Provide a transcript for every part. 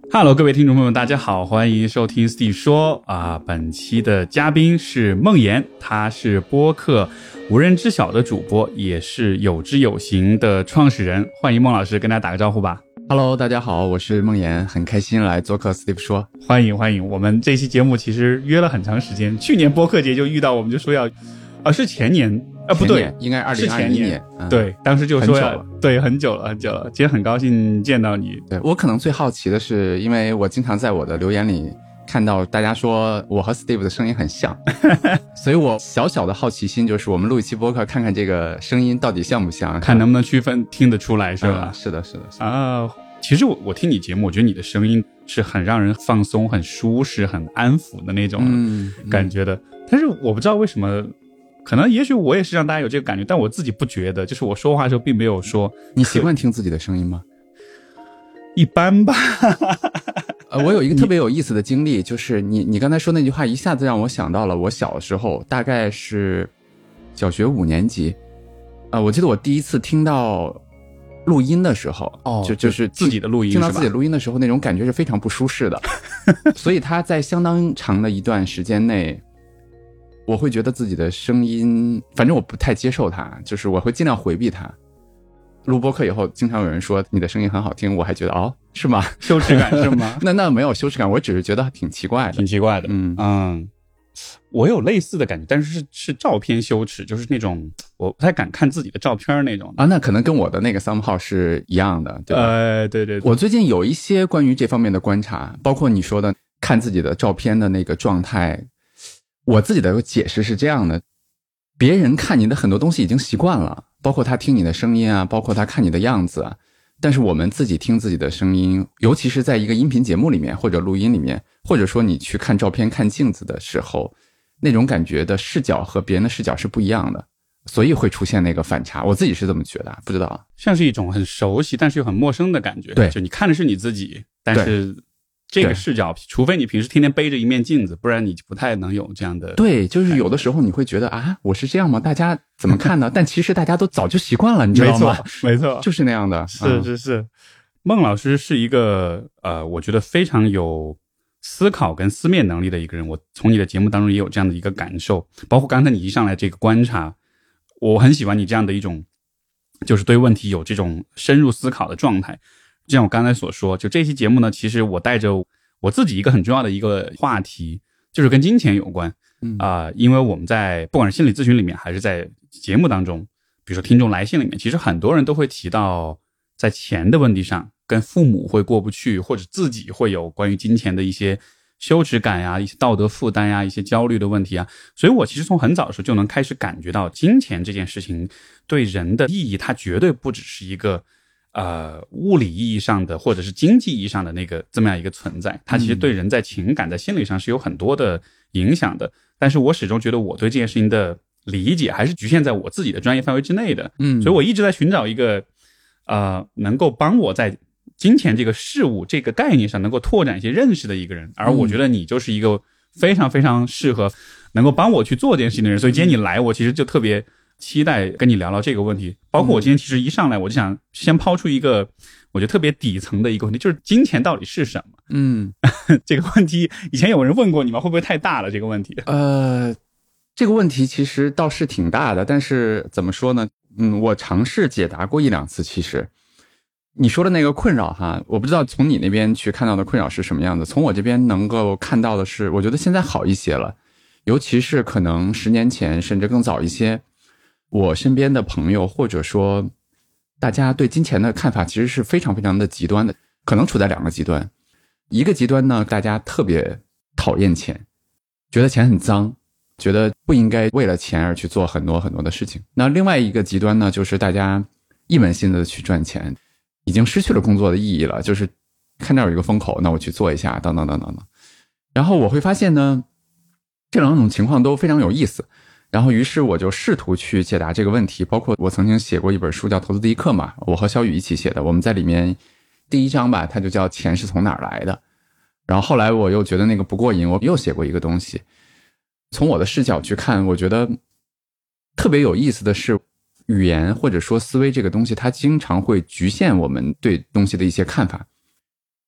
Hello， 各位听众朋友们，大家好，欢迎收听 Steve 说本期的嘉宾是孟岩，他是播客无人知晓的主播，也是有知有行的创始人。欢迎孟老师跟大家打个招呼吧。 Hello， 大家好，我是孟岩，很开心来做客 Steve 说。 欢迎欢迎，我们这期节目其实约了很长时间，去年播客节就遇到，我们就说要是前年不对， 应该2021年， 对，当时就说要对，很久了。今天很高兴见到你。 对，我可能最好奇的是，因为我经常在我的留言里看到大家说我和 Steve 的声音很像，所以我小小的好奇心就是我们录一期播客，看看这个声音到底像不像， 看能不能区分听得出来，是吧？ 是的其实我听你节目，我觉得你的声音是很让人放松、很舒适、很安抚的那种感觉的。但是我不知道为什么。可能也许我也是让大家有这个感觉，但我自己不觉得，就是我说话的时候并没有说。 你习惯听自己的声音吗？ 一般吧。 我有一个特别有意思的经历，就是你刚才说那句话一下子让我想到了我小的时候，大概是小学5年级。我记得我第一次听到录音的时候，就是自己的录音， 听到自己录音的时候，那种感觉是非常不舒适的。所以他在相当长的一段时间内，我会觉得自己的声音，反正我不太接受它，就是我会尽量回避它。录播课以后，经常有人说你的声音很好听，我还觉得是吗？ 羞耻感是吗？ 那没有羞耻感，我只是觉得挺奇怪的， 挺奇怪的。我有类似的感觉，但是照片羞耻，就是那种我不太敢看自己的照片那种那可能跟我的那个 somehow 是一样的，对吧？ 对。 我最近有一些关于这方面的观察，包括你说的看自己的照片的那个状态。我自己的解释是这样的，别人看你的很多东西已经习惯了，包括他听你的声音啊，包括他看你的样子啊，但是我们自己听自己的声音，尤其是在一个音频节目里面或者录音里面，或者说你去看照片看镜子的时候，那种感觉的视角和别人的视角是不一样的，所以会出现那个反差。我自己是这么觉得，不知道， 像是一种很熟悉但是又很陌生的感觉。 对， 就你看的是你自己，但是这个视角，除非你平时天天背着一面镜子，不然你不太能有这样的。 对，就是有的时候你会觉得我是这样吗？大家怎么看呢？但其实大家都早就习惯了，你知道吗？ 没错， 就是那样的。 是。孟老师是一个我觉得非常有思考跟思辨能力的一个人。我从你的节目当中也有这样的一个感受，包括刚才你一上来这个观察，我很喜欢你这样的一种，就是对问题有这种深入思考的状态。就像我刚才所说，就这期节目呢，其实我带着我自己一个很重要的一个话题，就是跟金钱有关。因为我们在不管是心理咨询里面，还是在节目当中，比如说听众来信里面，其实很多人都会提到在钱的问题上跟父母会过不去，或者自己会有关于金钱的一些羞耻感呀，一些道德负担呀，一些焦虑的问题啊。所以我其实从很早的时候就能开始感觉到金钱这件事情对人的意义，它绝对不只是一个物理意义上的或者是经济意义上的那个这么样一个存在，它其实对人在情感在心理上是有很多的影响的。但是我始终觉得我对这件事情的理解还是局限在我自己的专业范围之内的。所以我一直在寻找一个能够帮我在金钱这个事物这个概念上能够拓展一些认识的一个人，而我觉得你就是一个非常非常适合能够帮我去做这件事情的人。所以今天你来，我其实就特别期待跟你聊聊这个问题。包括我今天其实一上来我就想先抛出一个我觉得特别底层的一个问题，就是金钱到底是什么？这个问题以前有人问过你吗？会不会太大了这个问题？ 这个问题其实倒是挺大的，但是怎么说呢？我尝试解答过1-2次。其实你说的那个困扰哈，我不知道从你那边去看到的困扰是什么样子，从我这边能够看到的是，我觉得现在好一些了，尤其是可能10年前甚至更早一些，我身边的朋友或者说大家对金钱的看法其实是非常非常的极端的，可能处在2个极端。一个极端呢，大家特别讨厌钱，觉得钱很脏，觉得不应该为了钱而去做很多很多的事情。那另外一个极端呢，就是大家一门心思的去赚钱，已经失去了工作的意义了，就是看到有一个风口，那我去做一下，等等等等。然后我会发现呢，这2种情况都非常有意思。然后于是我就试图去解答这个问题，包括我曾经写过一本书叫《投资第一课》嘛，我和小雨一起写的，我们在里面第1章吧，它就叫钱是从哪儿来的。然后后来我又觉得那个不过瘾，我又写过一个东西。从我的视角去看，我觉得特别有意思的是，语言或者说思维这个东西，它经常会局限我们对东西的一些看法。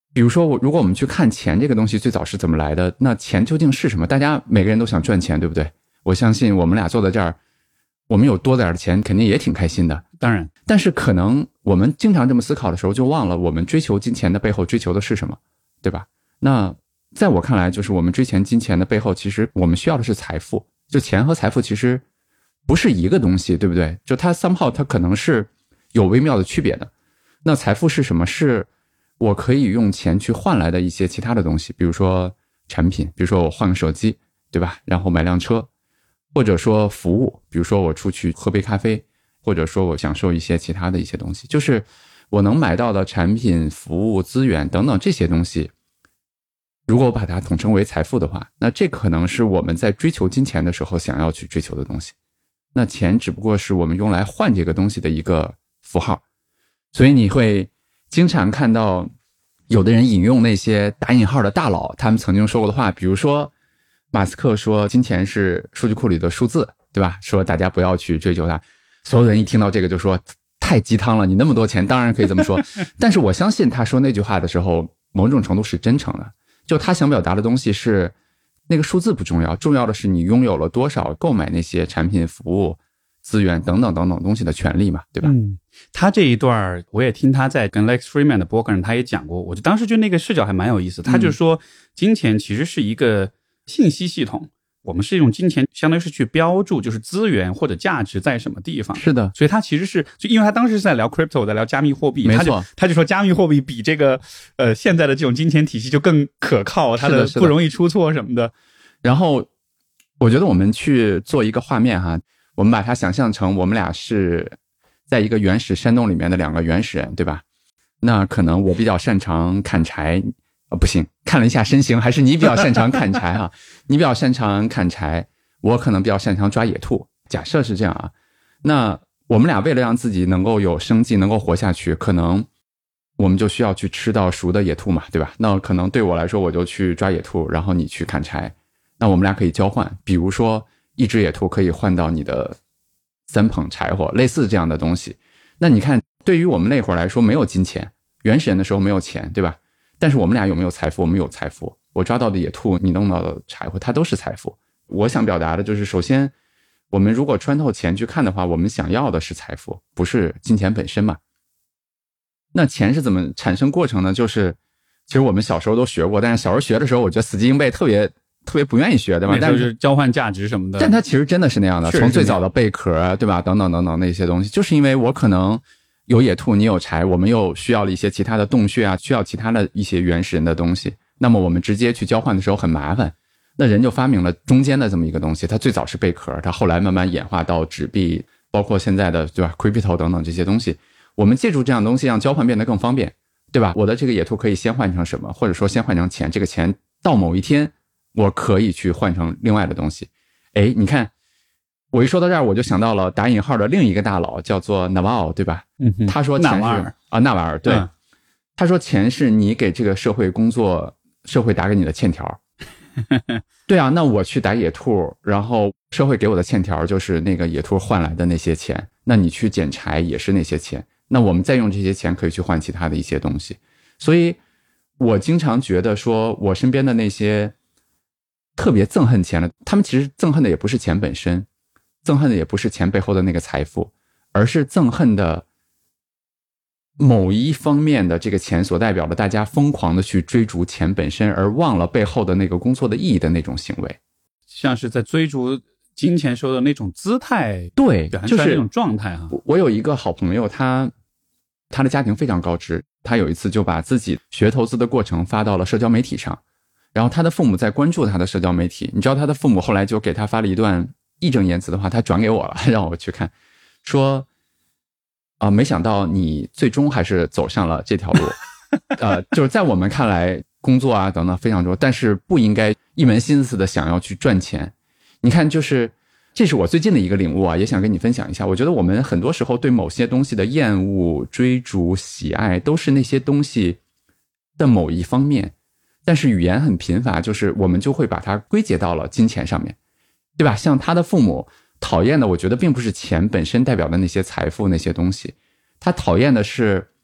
比如说如果我们去看钱这个东西最早是怎么来的，那钱究竟是什么？大家每个人都想赚钱，对不对？我相信我们俩坐在这儿，我们有多点的钱肯定也挺开心的。 当然， 但是可能我们经常这么思考的时候，就忘了我们追求金钱的背后追求的是什么，对吧？那在我看来，就是我们追求金钱的背后，其实我们需要的是财富。就钱和财富其实不是一个东西，对不对？就它 somehow 它可能是有微妙的区别的。那财富是什么？是我可以用钱去换来的一些其他的东西，比如说产品，比如说我换个手机，对吧？然后买辆车，或者说服务，比如说我出去喝杯咖啡，或者说我享受一些其他的一些东西，就是我能买到的产品、服务、资源等等这些东西，如果我把它统称为财富的话，那这可能是我们在追求金钱的时候想要去追求的东西。那钱只不过是我们用来换这个东西的一个符号。所以你会经常看到有的人引用那些打引号的大佬他们曾经说过的话，比如说马斯克说金钱是数据库里的数字，对吧？说大家不要去追求它。所有人一听到这个就说太鸡汤了，你那么多钱当然可以这么说。但是我相信他说那句话的时候某种程度是真诚的，就他想表达的东西是那个数字不重要，重要的是你拥有了多少购买那些产品、服务、资源等等等等东西的权利嘛，对吧？ 他这一段我也听他在跟 Lex Fridman 的播客上他也讲过，我就当时觉得那个视角还蛮有意思。他就说金钱其实是一个信息系统，我们是用金钱相当于是去标注就是资源或者价值在什么地方。 是的， 所以他其实是就因为他当时是在聊 crypto， 在聊加密货币， 没错， 他就说加密货币比这个现在的这种金钱体系就更可靠，它的不容易出错什么的。 然后我觉得我们去做一个画面哈，我们把它想象成我们俩是在一个原始山洞里面的两个原始人，对吧？那可能我比较擅长砍柴，不行，看了一下身形，还是你比较擅长砍柴哈。你比较擅长砍柴，我可能比较擅长抓野兔。假设是这样啊，那我们俩为了让自己能够有生计，能够活下去，可能我们就需要去吃到熟的野兔嘛，对吧？那可能对我来说，我就去抓野兔，然后你去砍柴。那我们俩可以交换，比如说一只野兔可以换到你的3捧柴火，类似这样的东西。那你看，对于我们那会儿来说，没有金钱，原始人的时候没有钱，对吧？但是我们俩有没有财富？我们有财富。我抓到的野兔，你弄到的柴火，它都是财富。我想表达的就是，首先，我们如果穿透钱去看的话，我们想要的是财富，不是金钱本身嘛。那钱是怎么产生过程呢？就是其实我们小时候都学过，但是小时候学的时候，我觉得死记硬背特别不愿意学，对吧？ 但是交换价值什么的， 但它其实真的是那样的。从最早的贝壳，对吧？等等等等那些东西，就是因为我可能有野兔，你有柴，我们又需要了一些其他的洞穴啊，需要其他的一些原始人的东西。那么我们直接去交换的时候很麻烦，那人就发明了中间的这么一个东西。它最早是贝壳，它后来慢慢演化到纸币，包括现在的对吧 crypto 等等这些东西。我们借助这样的东西让交换变得更方便，对吧？我的这个野兔可以先换成什么，或者说先换成钱，这个钱到某一天我可以去换成另外的东西。诶，你看我一说到这儿，我就想到了打引号的另一个大佬，叫做 Naval， 对吧？他说钱是纳瓦尔，对，他说钱是你给这个社会工作，社会打给你的欠条。对啊，那我去打野兔，然后社会给我的欠条就是那个野兔换来的那些钱，那你去捡柴也是那些钱，那我们再用这些钱可以去换其他的一些东西。所以我经常觉得说，我身边的那些特别憎恨钱的，他们其实憎恨的也不是钱本身，憎恨的也不是钱背后的那个财富，而是憎恨的某一方面的这个钱所代表的大家疯狂的去追逐钱本身，而忘了背后的那个工作的意义的那种行为， 像是在追逐金钱时候的那种姿态， 对， 表现出来那种状态啊。 我有一个好朋友，他的家庭非常高知，他有一次就把自己学投资的过程发到了社交媒体上，然后他的父母在关注他的社交媒体，你知道他的父母后来就给他发了一段义正言辞的话，他转给我了，让我去看，说没想到你最终还是走上了这条路。就是在我们看来工作啊等等非常重要，但是不应该一门心思的想要去赚钱。你看，就是这是我最近的一个领悟啊，也想跟你分享一下。我觉得我们很多时候对某些东西的厌恶、追逐、喜爱，都是那些东西的某一方面，但是语言很贫乏，就是我们就会把它归结到了金钱上面，对吧？像他的父母讨厌的，我觉得并不是钱本身代表的那些财富那些东西，他讨厌的是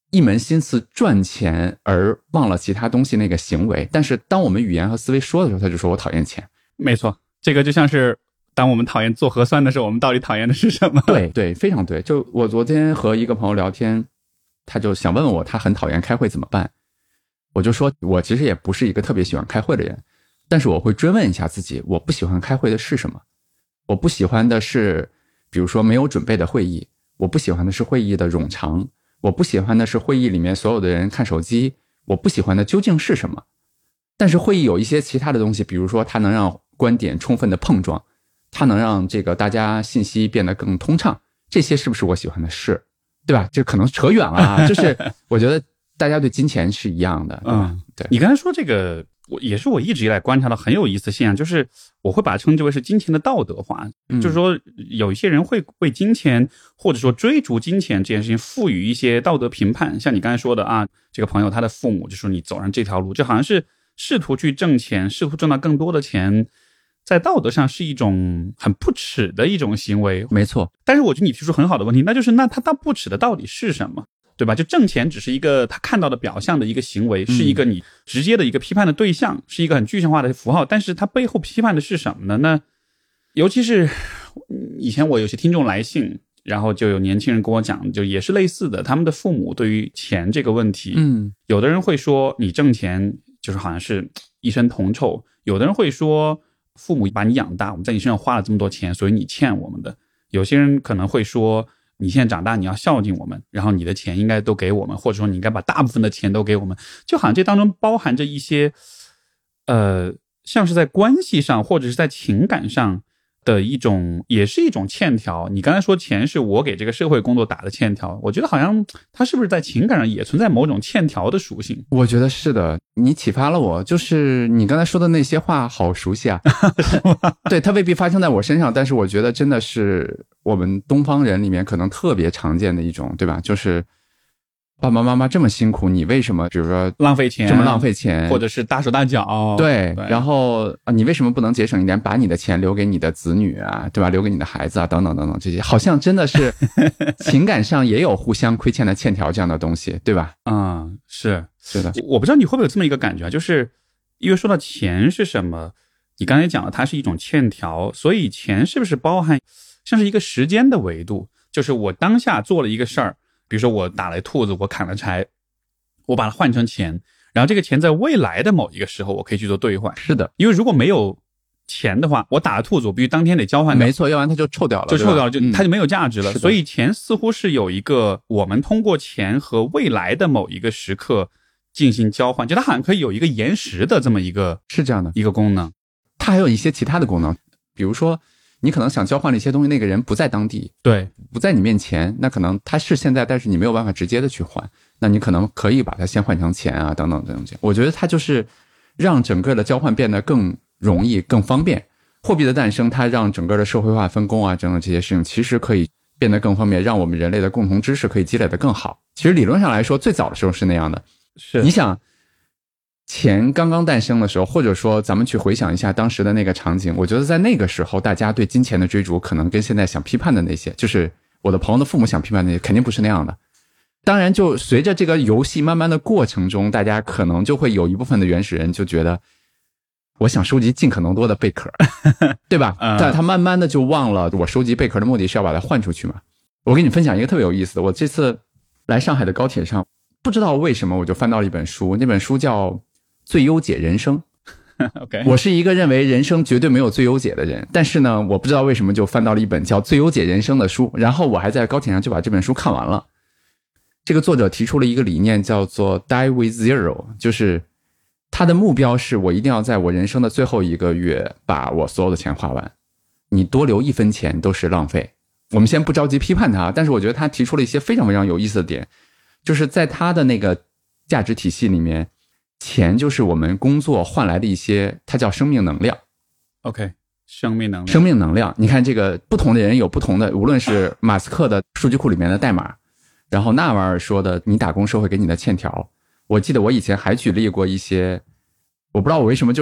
一门心思赚钱而忘了其他东西那个行为。但是当我们语言和思维说的时候，他就说我讨厌钱。 没错，这个就像是当我们讨厌做核酸的时候，我们到底讨厌的是什么？ 对对，非常对。就我昨天和一个朋友聊天，他就想问我他很讨厌开会怎么办。我就说我其实也不是一个特别喜欢开会的人，但是我会追问一下自己，我不喜欢开会的是什么。我不喜欢的是比如说没有准备的会议，我不喜欢的是会议的冗长，我不喜欢的是会议里面所有的人看手机，我不喜欢的究竟是什么。但是会议有一些其他的东西，比如说它能让观点充分的碰撞，它能让这个大家信息变得更通畅，这些是不是我喜欢的事，对吧？这可能扯远了啊，就是我觉得大家对金钱是一样的，对吧？对。 你刚才说这个也是我一直以来观察到很有意思的现象，就是我会把它称之为是金钱的道德化，就是说有一些人会为金钱或者说追逐金钱这件事情赋予一些道德评判。像你刚才说的啊，这个朋友他的父母就说你走上这条路，就好像是试图去挣钱，试图挣到更多的钱，在道德上是一种很不耻的一种行为。 没错。 但是我觉得你提出很好的问题，那就是那他不耻的到底是什么？对吧？就挣钱只是一个他看到的表象的一个行为，是一个你直接的一个批判的对象，是一个很具象化的符号，但是他背后批判的是什么呢？那尤其是以前我有些听众来信，然后就有年轻人跟我讲，就也是类似的，他们的父母对于钱这个问题，有的人会说你挣钱就是好像是一身铜臭，有的人会说父母把你养大，我们在你身上花了这么多钱，所以你欠我们的。有些人可能会说你现在长大你要孝敬我们，然后你的钱应该都给我们，或者说你应该把大部分的钱都给我们，就好像这当中包含着一些像是在关系上或者是在情感上的一种，也是一种欠条。你刚才说钱是我给这个社会工作打的欠条，我觉得好像它是不是在情感上也存在某种欠条的属性？ 我觉得是的，你启发了我，就是你刚才说的那些话好熟悉啊。对，它未必发生在我身上，但是我觉得真的是我们东方人里面可能特别常见的一种，对吧？就是爸爸妈妈这么辛苦，你为什么比如说浪费钱， 这么浪费钱， 或者是大手大脚？ 对，然后你为什么不能节省一点，把你的钱留给你的子女啊，对吧？留给你的孩子啊，等等等等，这些好像真的是情感上也有互相亏欠的欠条这样的东西，对吧？ 是的。 我不知道你会不会有这么一个感觉，就是因为说到钱是什么，你刚才讲了它是一种欠条，所以钱是不是包含像是一个时间的维度，就是我当下做了一个事儿，比如说我打了兔子，我砍了柴，我把它换成钱，然后这个钱在未来的某一个时候我可以去做兑换。 是的， 因为如果没有钱的话，我打了兔子我必须当天得交换掉， 没错，要不然它就臭掉了， 它就没有价值了。所以钱似乎是有一个我们通过钱和未来的某一个时刻进行交换，就它好像可以有一个延时的这么一个， 是这样的一个功能。 它还有一些其他的功能，比如说你可能想交换的一些东西，那个人不在当地， 对， 不在你面前，那可能他是现在，但是你没有办法直接的去换，那你可能可以把它先换成钱啊，等等等等。我觉得它就是让整个的交换变得更容易、更方便。货币的诞生，它让整个的社会化分工啊，等等这些事情，其实可以变得更方便，让我们人类的共同知识可以积累得更好。其实理论上来说，最早的时候是那样的。 是， 你想，钱刚刚诞生的时候，或者说咱们去回想一下当时的那个场景，我觉得在那个时候，大家对金钱的追逐，可能跟现在想批判的那些，就是我的朋友的父母想批判的那些，肯定不是那样的。当然，就随着这个游戏慢慢的过程中，大家可能就会有一部分的原始人就觉得，我想收集尽可能多的贝壳，对吧？但他慢慢的就忘了，我收集贝壳的目的是要把它换出去嘛。我跟你分享一个特别有意思的，我这次来上海的高铁上，不知道为什么我就翻到了一本书，那本书叫《最优解人生》。 Okay. 我是一个认为人生绝对没有最优解的人，但是呢，我不知道为什么就翻到了一本叫《最优解人生》的书，然后我还在高铁上就把这本书看完了。这个作者提出了一个理念，叫做 Die with Zero， 就是他的目标是我一定要在我人生的最后一个月把我所有的钱花完，你多留1分钱都是浪费。我们先不着急批判他，但是我觉得他提出了一些非常非常有意思的点，就是在他的那个价值体系里面，钱就是我们工作换来的一些，它叫生命能量。 OK， 生命能量， 生命能量。你看这个不同的人有不同的，无论是马斯克的数据库里面的代码，然后纳瓦尔说的你打工社会给你的欠条，我记得我以前还举例过一些，我不知道我为什么就是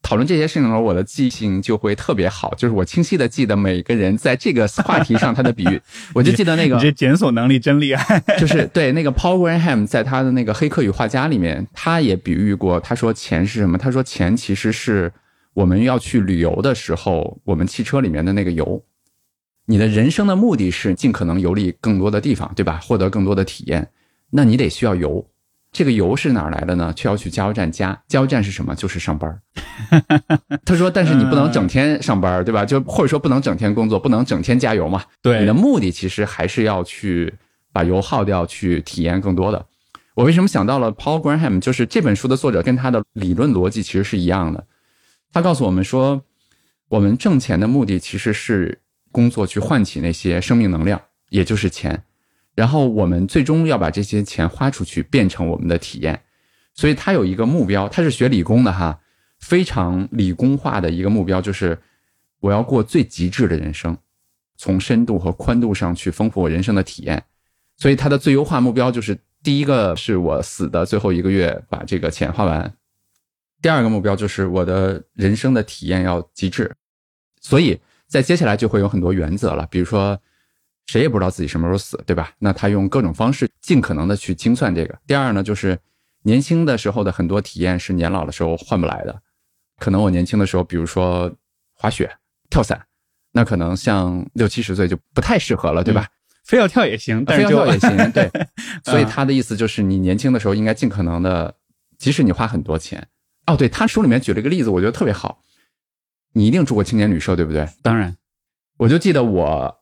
讨论这些事情的时候，我的记性就会特别好，就是我清晰的记得每个人在这个话题上他的比喻。我就记得那个你这检索能力真厉害。 就是对那个 Paul Graham 在他的那个《黑客与画家》里面，他也比喻过，他说钱是什么？他说钱其实是我们要去旅游的时候，我们汽车里面的那个油。你的人生的目的是尽可能游历更多的地方，对吧？获得更多的体验，那你得需要油。这个油是哪儿来的呢？却要去加油站加。加油站是什么？就是上班。他说，但是你不能整天上班，对吧？就或者说不能整天工作，不能整天加油嘛。 对， 你的目的其实还是要去把油耗掉，去体验更多的。我为什么想到了 Paul Graham？ 就是这本书的作者跟他的理论逻辑其实是一样的。他告诉我们说，我们挣钱的目的其实是工作去唤起那些生命能量，也就是钱。然后我们最终要把这些钱花出去，变成我们的体验。所以他有一个目标，他是学理工的哈，非常理工化的一个目标，就是我要过最极致的人生，从深度和宽度上去丰富我人生的体验。所以他的最优化目标就是，第一个是我死的最后1个月把这个钱花完，第二个目标就是我的人生的体验要极致。所以在接下来就会有很多原则了，比如说谁也不知道自己什么时候死，对吧？那他用各种方式尽可能的去精算这个。第二呢，就是年轻的时候的很多体验是年老的时候换不来的。可能我年轻的时候，比如说滑雪、跳伞，那可能像60、70岁就不太适合了，对吧？ 非要跳也行，但是非要跳也行，对。所以他的意思就是，你年轻的时候应该尽可能的，即使你花很多钱。哦，对，他书里面举了一个例子，我觉得特别好。你一定住过青年旅社，对不对？ 当然。 我就记得我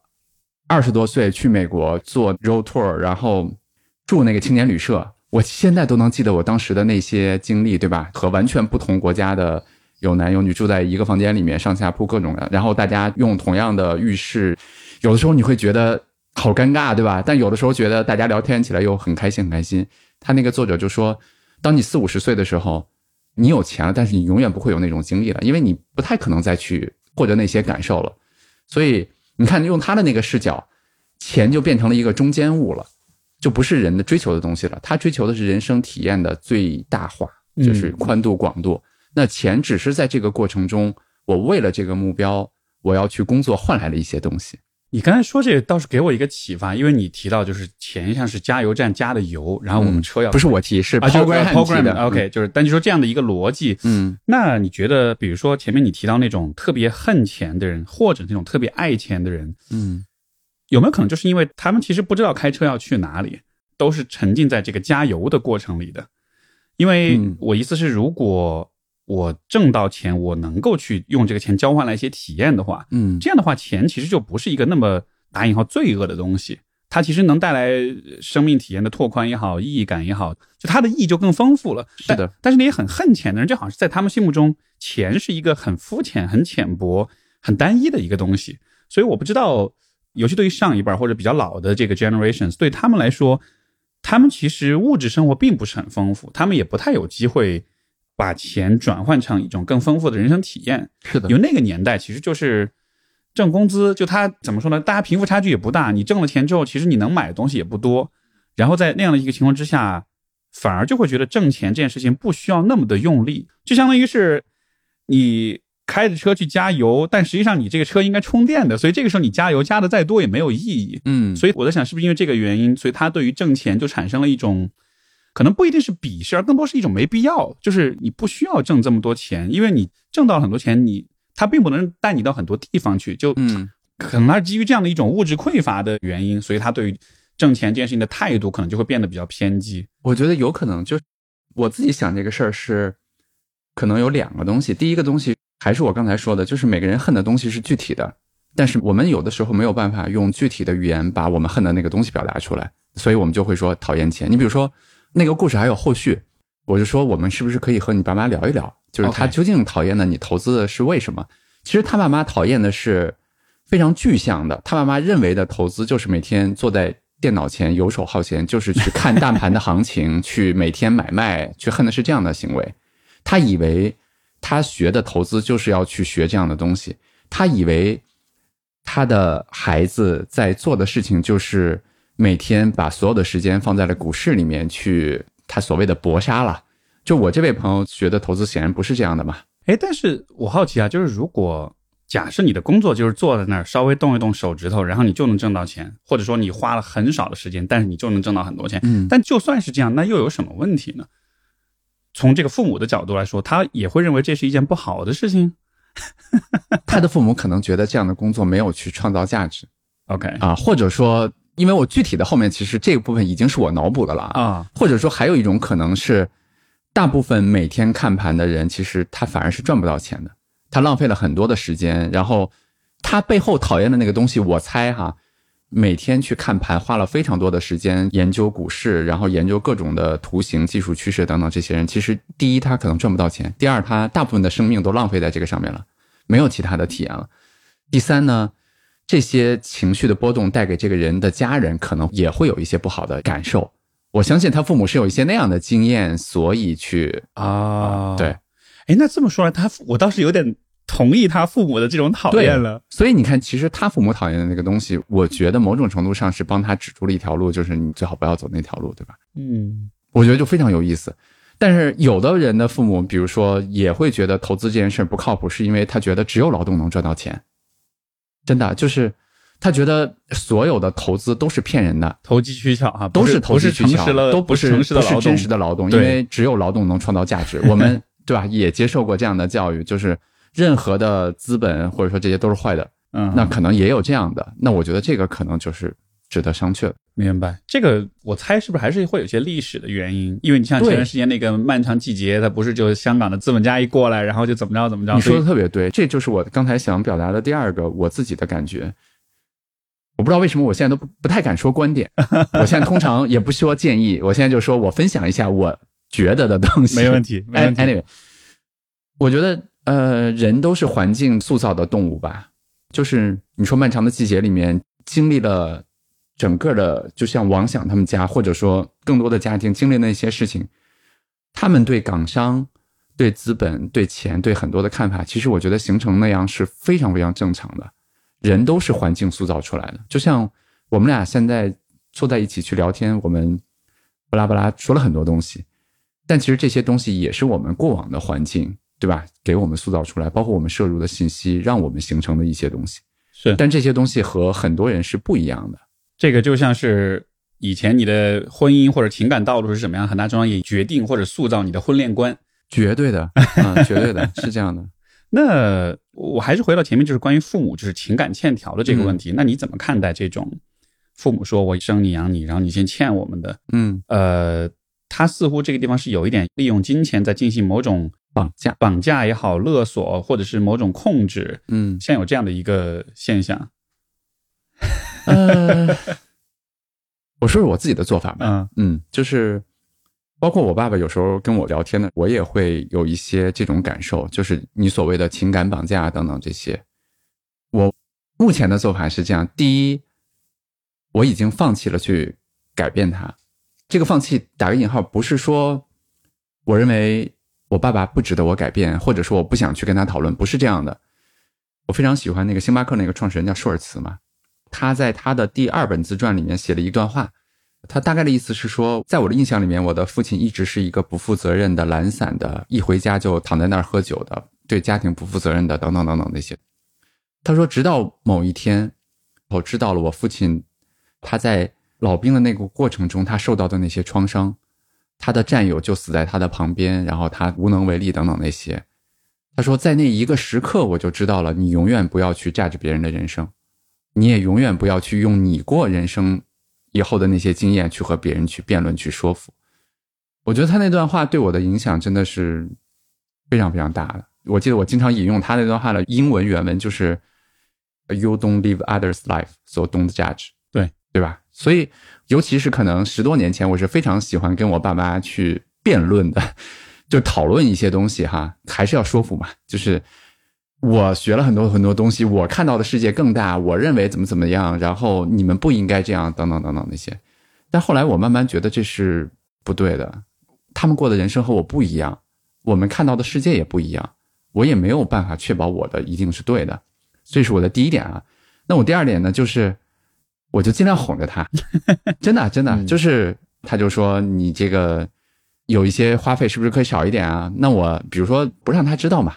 20多岁去美国做 road tour， 然后住那个青年旅社，我现在都能记得我当时的那些经历，对吧？和完全不同国家的有男有女住在一个房间里面，上下铺各种的，然后大家用同样的浴室，有的时候你会觉得好尴尬，对吧？但有的时候觉得大家聊天起来又很开心很开心。他那个作者就说，当你40、50岁的时候，你有钱了，但是你永远不会有那种经历了，因为你不太可能再去获得那些感受了。所以你看，用他的那个视角，钱就变成了一个中间物了，就不是人的追求的东西了。他追求的是人生体验的最大化，就是宽度广度。那钱只是在这个过程中，我为了这个目标，我要去工作换来了一些东西。 你刚才说这个倒是给我一个启发，因为你提到就是钱像是加油站加的油，然后我们车要不是我提，是 Paul Graham 提的。 OK， 就是但就说这样的一个逻辑，那你觉得，比如说前面你提到那种特别恨钱的人，或者那种特别爱钱的人，有没有可能就是因为他们其实不知道开车要去哪里，都是沉浸在这个加油的过程里的？因为我意思是，如果我挣到钱，我能够去用这个钱交换来一些体验的话，这样的话钱其实就不是一个那么打引号罪恶的东西，它其实能带来生命体验的拓宽也好，意义感也好，就它的意义就更丰富了。 是的。 但是那些很恨钱的人，就好像是在他们心目中，钱是一个很肤浅、很浅薄、很单一的一个东西。所以我不知道，尤其对于上一辈或者比较老的这个 generations， 对他们来说，他们其实物质生活并不是很丰富，他们也不太有机会把钱转换成一种更丰富的人生体验。 是的。 因为那个年代其实就是挣工资，就他怎么说呢，大家贫富差距也不大，你挣了钱之后其实你能买的东西也不多，然后在那样的一个情况之下，反而就会觉得挣钱这件事情不需要那么的用力，就相当于是你开着车去加油，但实际上你这个车应该充电的，所以这个时候你加油加的再多也没有意义。所以我在想是不是因为这个原因，所以他对于挣钱就产生了一种可能不一定是鄙视，而更多是一种没必要，就是你不需要挣这么多钱，因为你挣到了很多钱，它并不能带你到很多地方去，就可能它是基于这样的一种物质匮乏的原因，所以他对于挣钱这件事情的态度可能就会变得比较偏激。 我觉得有可能，就是我自己想这个事儿是可能有2个东西。第一个东西还是我刚才说的，就是每个人恨的东西是具体的，但是我们有的时候没有办法用具体的语言把我们恨的那个东西表达出来，所以我们就会说讨厌钱。你比如说那个故事还有后续，我就说我们是不是可以和你爸妈聊一聊，就是他究竟讨厌的你投资的是为什么。其实他爸妈讨厌的是非常具象的，他爸妈认为的投资就是每天坐在电脑前游手好闲，就是去看大盘的行情去每天买卖，去恨的是这样的行为。他以为他学的投资就是要去学这样的东西，他以为他的孩子在做的事情就是每天把所有的时间放在了股市里面去，他所谓的搏杀了。就我这位朋友学的投资显然不是这样的嘛。 哎，但是我好奇啊，就是如果假设你的工作就是坐在那儿稍微动一动手指头，然后你就能挣到钱，或者说你花了很少的时间，但是你就能挣到很多钱，但就算是这样，那又有什么问题呢？从这个父母的角度来说，他也会认为这是一件不好的事情。 他的父母可能觉得这样的工作没有去创造价值。 OK 啊，或者说，因为我具体的后面其实这个部分已经是我脑补的了啊，或者说还有一种可能是，大部分每天看盘的人，其实他反而是赚不到钱的，他浪费了很多的时间，然后他背后讨厌的那个东西，我猜哈，每天去看盘，花了非常多的时间研究股市，然后研究各种的图形、技术趋势等等，这些人其实第一他可能赚不到钱，第二他大部分的生命都浪费在这个上面了，没有其他的体验了。第三呢，这些情绪的波动带给这个人的家人可能也会有一些不好的感受。我相信他父母是有一些那样的经验，所以去对。 哎，那这么说来，我倒是有点同意他父母的这种讨厌了。 所以你看，其实他父母讨厌的那个东西，我觉得某种程度上是帮他指出了一条路，就是你最好不要走那条路，对吧？我觉得就非常有意思。但是有的人的父母，比如说也会觉得投资这件事不靠谱，是因为他觉得只有劳动能赚到钱。真的就是他觉得所有的投资都是骗人的， 投机取巧啊， 都是投机取巧，都不是诚实的劳动， 不是真实的劳动，因为只有劳动能创造价值。我们对吧，也接受过这样的教育，就是任何的资本或者说这些都是坏的。那可能也有这样的，那我觉得这个可能就是值得商榷的。 明白，这个我猜是不是还是会有些历史的原因？因为你像前段时间那个漫长季节，它不是就香港的资本家一过来，然后就怎么着怎么着。 你说的特别对，这就是我刚才想表达的第二个我自己的感觉。我不知道为什么我现在都不太敢说观点，我现在通常也不说建议，我现在就说我分享一下我觉得的东西。 没问题，没问题。 Anyway， 我觉得人都是环境塑造的动物吧，就是你说漫长的季节里面经历了整个的，就像王想他们家或者说更多的家庭经历那些事情，他们对港商、对资本、对钱、对很多的看法，其实我觉得形成那样是非常非常正常的。人都是环境塑造出来的，就像我们俩现在坐在一起去聊天，我们巴拉巴拉说了很多东西，但其实这些东西也是我们过往的环境，对吧？给我们塑造出来，包括我们摄入的信息，让我们形成的一些东西。 是， 但这些东西和很多人是不一样的。 这个就像是以前你的婚姻或者情感道路是什么样，很大程度上也决定或者塑造你的婚恋观。 绝对的，绝对的，是这样的。 那我还是回到前面，就是关于父母就是情感欠条的这个问题。那你怎么看待这种父母说我生你养你，然后你先欠我们的？他似乎这个地方是有一点利用金钱在进行某种绑架也好，勒索或者是某种控制。现在有这样的一个现象。 我说说我自己的做法吧。就是包括我爸爸有时候跟我聊天呢，我也会有一些这种感受，就是你所谓的情感绑架等等这些。我目前的做法是这样：第一，我已经放弃了去改变他。这个放弃打个引号，不是说我认为我爸爸不值得我改变，或者说我不想去跟他讨论，不是这样的。我非常喜欢那个星巴克那个创始人叫舒尔茨嘛，他在他的第2本自传里面写了一段话。他大概的意思是说，在我的印象里面，我的父亲一直是一个不负责任的、懒散的，一回家就躺在那儿喝酒的，对家庭不负责任的，等等等等那些。他说直到某一天我知道了我父亲他在老兵的那个过程中他受到的那些创伤，他的战友就死在他的旁边，然后他无能为力等等那些。他说在那一个时刻我就知道了，你永远不要去judge别人的人生，你也永远不要去用你过人生以后的那些经验去和别人去辩论去说服。我觉得他那段话对我的影响真的是非常非常大的。我记得我经常引用他那段话的英文原文，就是 You don't live others' life, so don't judge。 对吧？所以尤其是可能10多年前，我是非常喜欢跟我爸妈去辩论的，就讨论一些东西哈，还是要说服嘛。就是我学了很多很多东西，我看到的世界更大，我认为怎么样，然后你们不应该这样等等等等那些。但后来我慢慢觉得这是不对的，他们过的人生和我不一样，我们看到的世界也不一样，我也没有办法确保我的一定是对的。这是我的第一点啊。那我第二点呢，就是我就尽量哄着他。真的就是他就说你这个有一些花费是不是可以少一点啊？那我比如说不让他知道嘛，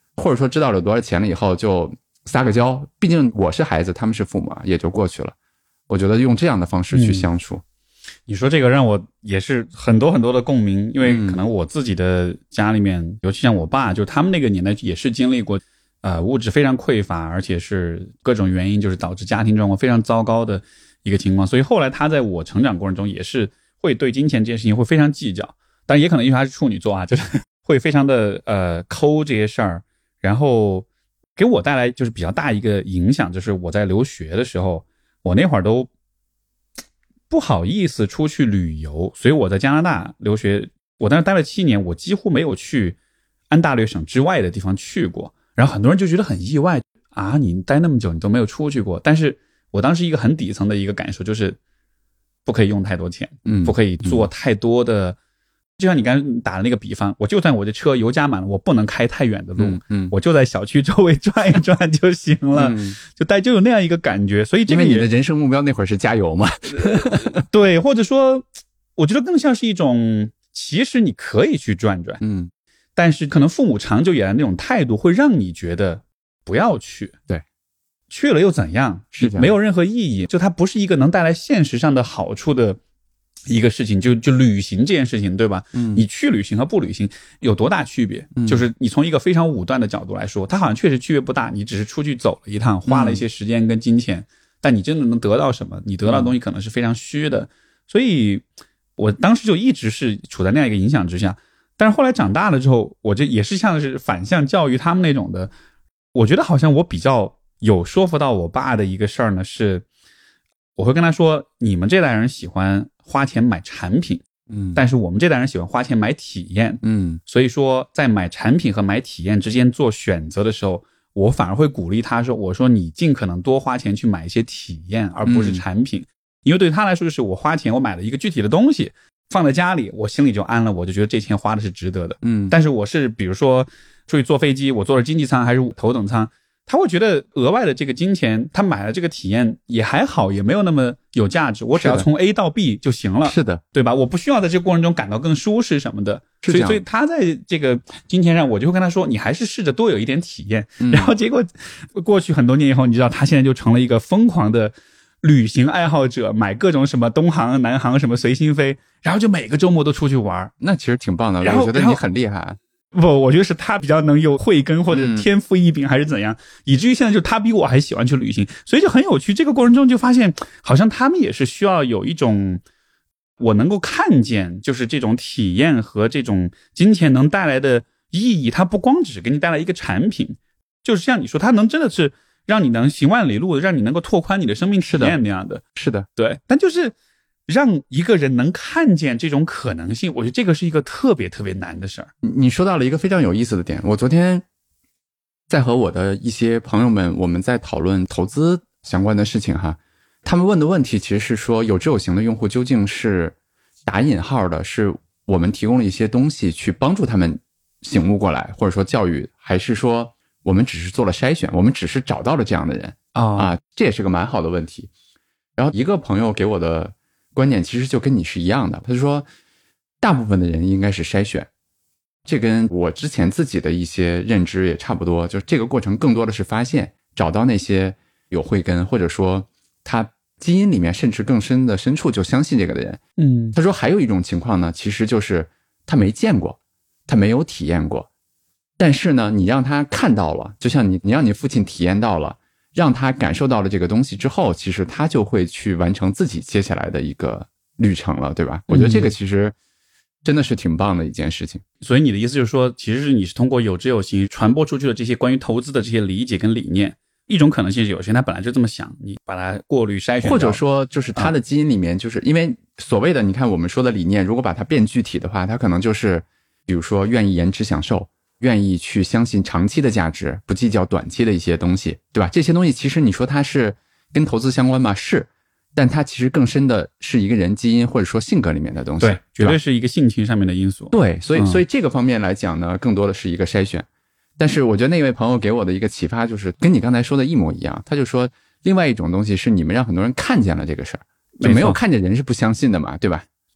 或者说知道了有多少钱了以后就撒个娇，毕竟我是孩子，他们是父母，也就过去了。我觉得用这样的方式去相处。 你说这个让我也是很多很多的共鸣，因为可能我自己的家里面，尤其像我爸，就他们那个年代也是经历过物质非常匮乏，而且是各种原因就是导致家庭状况非常糟糕的一个情况，所以后来他在我成长过程中也是会对金钱这件事情会非常计较，但也可能因为他是处女座啊，就是会非常的抠这些事儿，然后给我带来就是比较大一个影响，就是我在留学的时候，我那会儿都不好意思出去旅游，所以我在加拿大留学，我当时待了7年，我几乎没有去安大略省之外的地方去过，然后很多人就觉得很意外啊，你待那么久你都没有出去过，但是我当时一个很底层的一个感受就是不可以用太多钱，不可以做太多的，就像你刚才打的那个比方，我就算我这车油加满了，我不能开太远的路，我就在小区周围转一转就行了，就有那样一个感觉，所以这个因为你的人生目标那会儿是加油嘛， 对，或者说我觉得更像是一种，其实你可以去转转，但是可能父母长久以来那种态度会让你觉得不要去， 对， 去了又怎样？是没有任何意义，就它不是一个能带来现实上的好处的一个事情，就旅行这件事情，对吧？你去旅行和不旅行有多大区别？就是你从一个非常武断的角度来说，它好像确实区别不大，你只是出去走了一趟，花了一些时间跟金钱，但你真的能得到什么？你得到的东西可能是非常虚的，所以我当时就一直是处在那样一个影响之下。但是后来长大了之后，我这也是像是反向教育他们那种的，我觉得好像我比较有说服到我爸的一个事儿呢，是我会跟他说，你们这代人喜欢花钱买产品，但是我们这代人喜欢花钱买体验，所以说在买产品和买体验之间做选择的时候，我反而会鼓励他说，我说你尽可能多花钱去买一些体验，而不是产品，因为对他来说就是我花钱我买了一个具体的东西放在家里，我心里就安了，我就觉得这钱花的是值得的。但是我是比如说出去坐飞机，我坐了经济舱还是头等舱，他会觉得额外的这个金钱，他买了这个体验也还好，也没有那么有价值，我只要从 A 到 B 就行了， 是的， 对吧？我不需要在这个过程中感到更舒适什么的，所以他在这个金钱上，我就会跟他说，你还是试着多有一点体验。然后结果过去很多年以后，你知道他现在就成了一个疯狂的旅行爱好者，买各种什么东航、南航什么随心飞，然后就每个周末都出去玩， 那其实挺棒的。我觉得你很厉害。 不，我觉得是他比较能有慧根或者天赋异禀还是怎样，以至于现在就他比我还喜欢去旅行，所以就很有趣。这个过程中就发现，好像他们也是需要有一种我能够看见，就是这种体验和这种金钱能带来的意义，它不光只是给你带来一个产品，就是像你说，它能真的是让你能行万里路，让你能够拓宽你的生命体验那样的。 是的， 对。但就是让一个人能看见这种可能性，我觉得这个是一个特别特别难的事儿。 你说到了一个非常有意思的点，我昨天在和我的一些朋友们，我们在讨论投资相关的事情哈，他们问的问题其实是说，有知有行的用户究竟是打引号的，是我们提供了一些东西去帮助他们醒悟过来，或者说教育，还是说我们只是做了筛选，我们只是找到了这样的人这也是个蛮好的问题。然后一个朋友给我的观点其实就跟你是一样的，他说大部分的人应该是筛选，这跟我之前自己的一些认知也差不多，就是这个过程更多的是发现，找到那些有慧根，或者说他基因里面甚至更深的深处就相信这个的人。他说还有一种情况呢，其实就是他没见过，他没有体验过，但是呢你让他看到了，就像你让你父亲体验到了，让他感受到了这个东西之后，其实他就会去完成自己接下来的一个旅程了，对吧？我觉得这个其实真的是挺棒的一件事情。 所以你的意思就是说，其实你是通过有知有行传播出去的这些关于投资的这些理解跟理念，一种可能性是有些人他本来就这么想，你把它过滤筛选， 或者说就是他的基因里面，就是因为所谓的你看我们说的理念，如果把它变具体的话，它可能就是比如说愿意延迟享受，愿意去相信长期的价值，不计较短期的一些东西，对吧？这些东西其实你说它是跟投资相关吗？是，但它其实更深的是一个人基因或者说性格里面的东西， 对，绝对是一个性情上面的因素。 对，所以这个方面来讲呢，更多的是一个筛选。但是我觉得那位朋友给我的一个启发就是跟你刚才说的一模一样，他就说另外一种东西是你们让很多人看见了这个事儿，就没有看见人是不相信的嘛，对吧？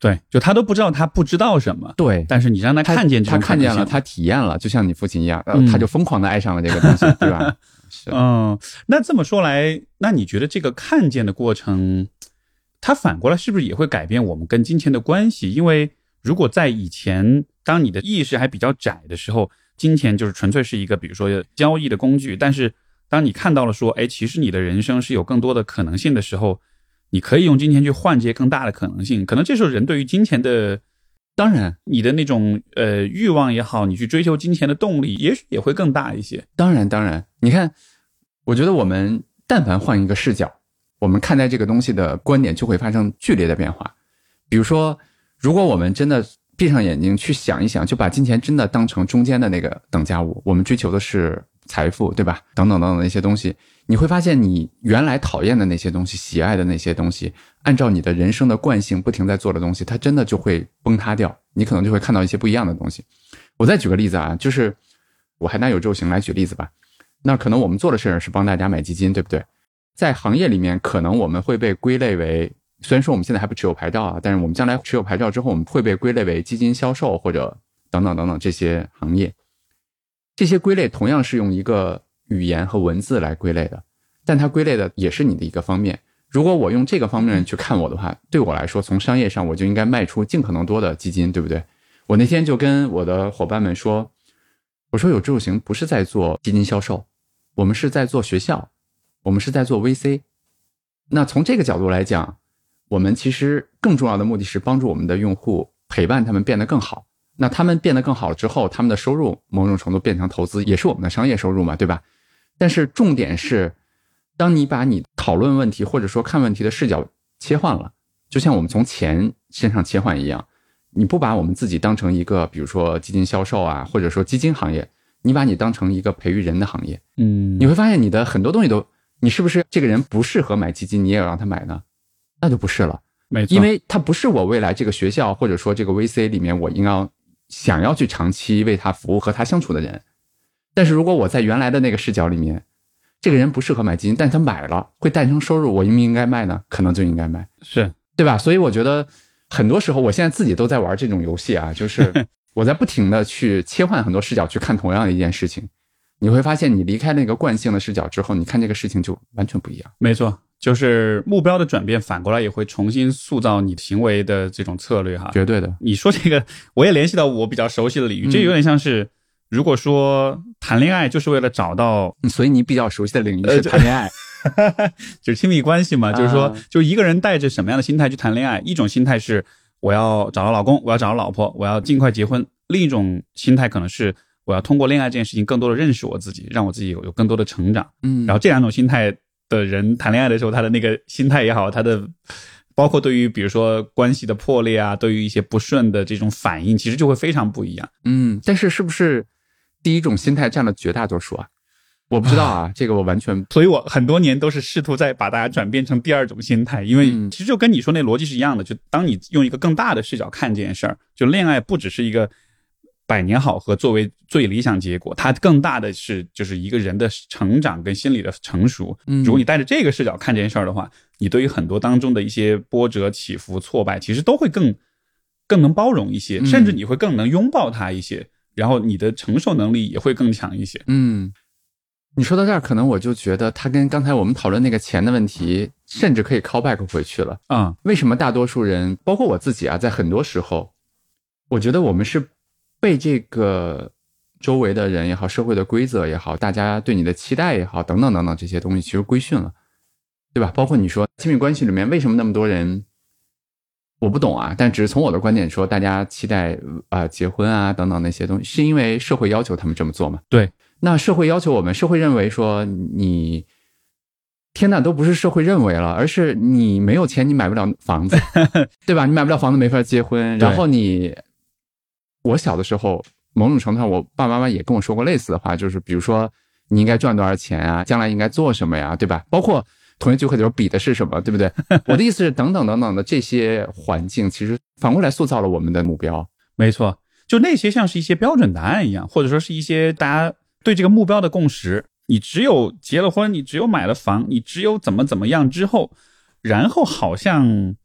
对，就他都不知道他不知道什么， 对， 但是你让他看见这种他看见了，他体验了，就像你父亲一样，他就疯狂的爱上了这个东西，对吧？是， 那这么说来，那你觉得这个看见的过程，它反过来是不是也会改变我们跟金钱的关系？因为如果在以前，当你的意识还比较窄的时候，金钱就是纯粹是一个比如说交易的工具，但是当你看到了说，哎，其实你的人生是有更多的可能性的时候，你可以用金钱去换这些更大的可能性。可能这时候人对于金钱的， 当然你的那种欲望也好，你去追求金钱的动力也许也会更大一些。 当然，你看，我觉得我们但凡换一个视角，我们看待这个东西的观点就会发生剧烈的变化。比如说，如果我们真的闭上眼睛去想一想，就把金钱真的当成中间的那个等价物，我们追求的是财富，对吧？等等等等那些东西，你会发现你原来讨厌的那些东西，喜爱的那些东西，按照你的人生的惯性不停在做的东西，它真的就会崩塌掉，你可能就会看到一些不一样的东西。我再举个例子啊，就是我还拿有周行来举例子吧。那可能我们做的事是帮大家买基金，对不对？在行业里面，可能我们会被归类为，虽然说我们现在还不持有牌照啊，但是我们将来持有牌照之后，我们会被归类为基金销售或者等等等等这些行业。这些归类同样是用一个语言和文字来归类的，但它归类的也是你的一个方面。如果我用这个方面去看我的话，对我来说，从商业上我就应该卖出尽可能多的基金，对不对？我那天就跟我的伙伴们说，我说有志有行不是在做基金销售，我们是在做学校，我们是在做 VC。 那从这个角度来讲，我们其实更重要的目的是帮助我们的用户，陪伴他们变得更好。那他们变得更好之后，他们的收入某种程度变成投资，也是我们的商业收入嘛，对吧？但是重点是，当你把你讨论问题或者说看问题的视角切换了，就像我们从钱身上切换一样，你不把我们自己当成一个比如说基金销售啊，或者说基金行业，你把你当成一个培育人的行业，你会发现你的很多东西都，你是不是这个人不适合买基金，你也要让他买呢？那就不是了， 没错， 因为他不是我未来这个学校或者说这个 VC 里面我应该想要去长期为他服务和他相处的人。但是如果我在原来的那个视角里面，这个人不适合买基金，但他买了会诞生收入，我应不应该卖呢？可能就应该卖， 是， 对吧？所以我觉得很多时候我现在自己都在玩这种游戏啊，就是我在不停的去切换很多视角去看同样的一件事情，你会发现你离开那个惯性的视角之后，你看这个事情就完全不一样。 没错，就是目标的转变反过来也会重新塑造你行为的这种策略哈。 绝对的。 你说这个我也联系到我比较熟悉的领域，这有点像是如果说谈恋爱就是为了找到， 所以你比较熟悉的领域是谈恋爱就是亲密关系嘛，就是说就一个人带着什么样的心态去谈恋爱，一种心态是我要找到老公，我要找到老婆，我要尽快结婚，另一种心态可能是我要通过恋爱这件事情更多的认识我自己，让我自己有更多的成长。然后这两种心态的人谈恋爱的时候，他的那个心态也好，他的包括对于比如说关系的破裂啊，对于一些不顺的这种反应，其实就会非常不一样。 但是是不是第一种心态占了绝大多数啊？我不知道啊，这个我完全。 所以我很多年都是试图在把大家转变成第二种心态，因为其实就跟你说那逻辑是一样的，就当你用一个更大的视角看这件事儿，就恋爱不只是一个百年好合作为最理想结果，它更大的是就是一个人的成长跟心理的成熟。如果你带着这个视角看这件事儿的话，你对于很多当中的一些波折起伏挫败其实都会更能包容一些，甚至你会更能拥抱它一些，然后你的承受能力也会更强一些。 你说到这儿，可能我就觉得它跟刚才我们讨论那个钱的问题甚至可以 call back 回去了。为什么大多数人包括我自己啊，在很多时候我觉得我们是被这个周围的人也好，社会的规则也好，大家对你的期待也好，等等等等这些东西其实规训了，对吧？包括你说亲密关系里面为什么那么多人，我不懂啊，但只是从我的观点说，大家期待结婚啊等等那些东西，是因为社会要求他们这么做吗？ 对， 那社会要求我们，社会认为说你天哪，都不是社会认为了，而是你没有钱你买不了房子对吧？你买不了房子没法结婚，然后我小的时候某种程度上我爸爸妈妈也跟我说过类似的话，就是比如说你应该赚多少钱啊，将来应该做什么呀，对吧？包括同学聚会的时候比的是什么，对不对？我的意思是等等等等的这些环境其实反过来塑造了我们的目标。 没错，就那些像是一些标准答案一样，或者说是一些大家对这个目标的共识，你只有结了婚，你只有买了房，你只有怎么样之后，然后好像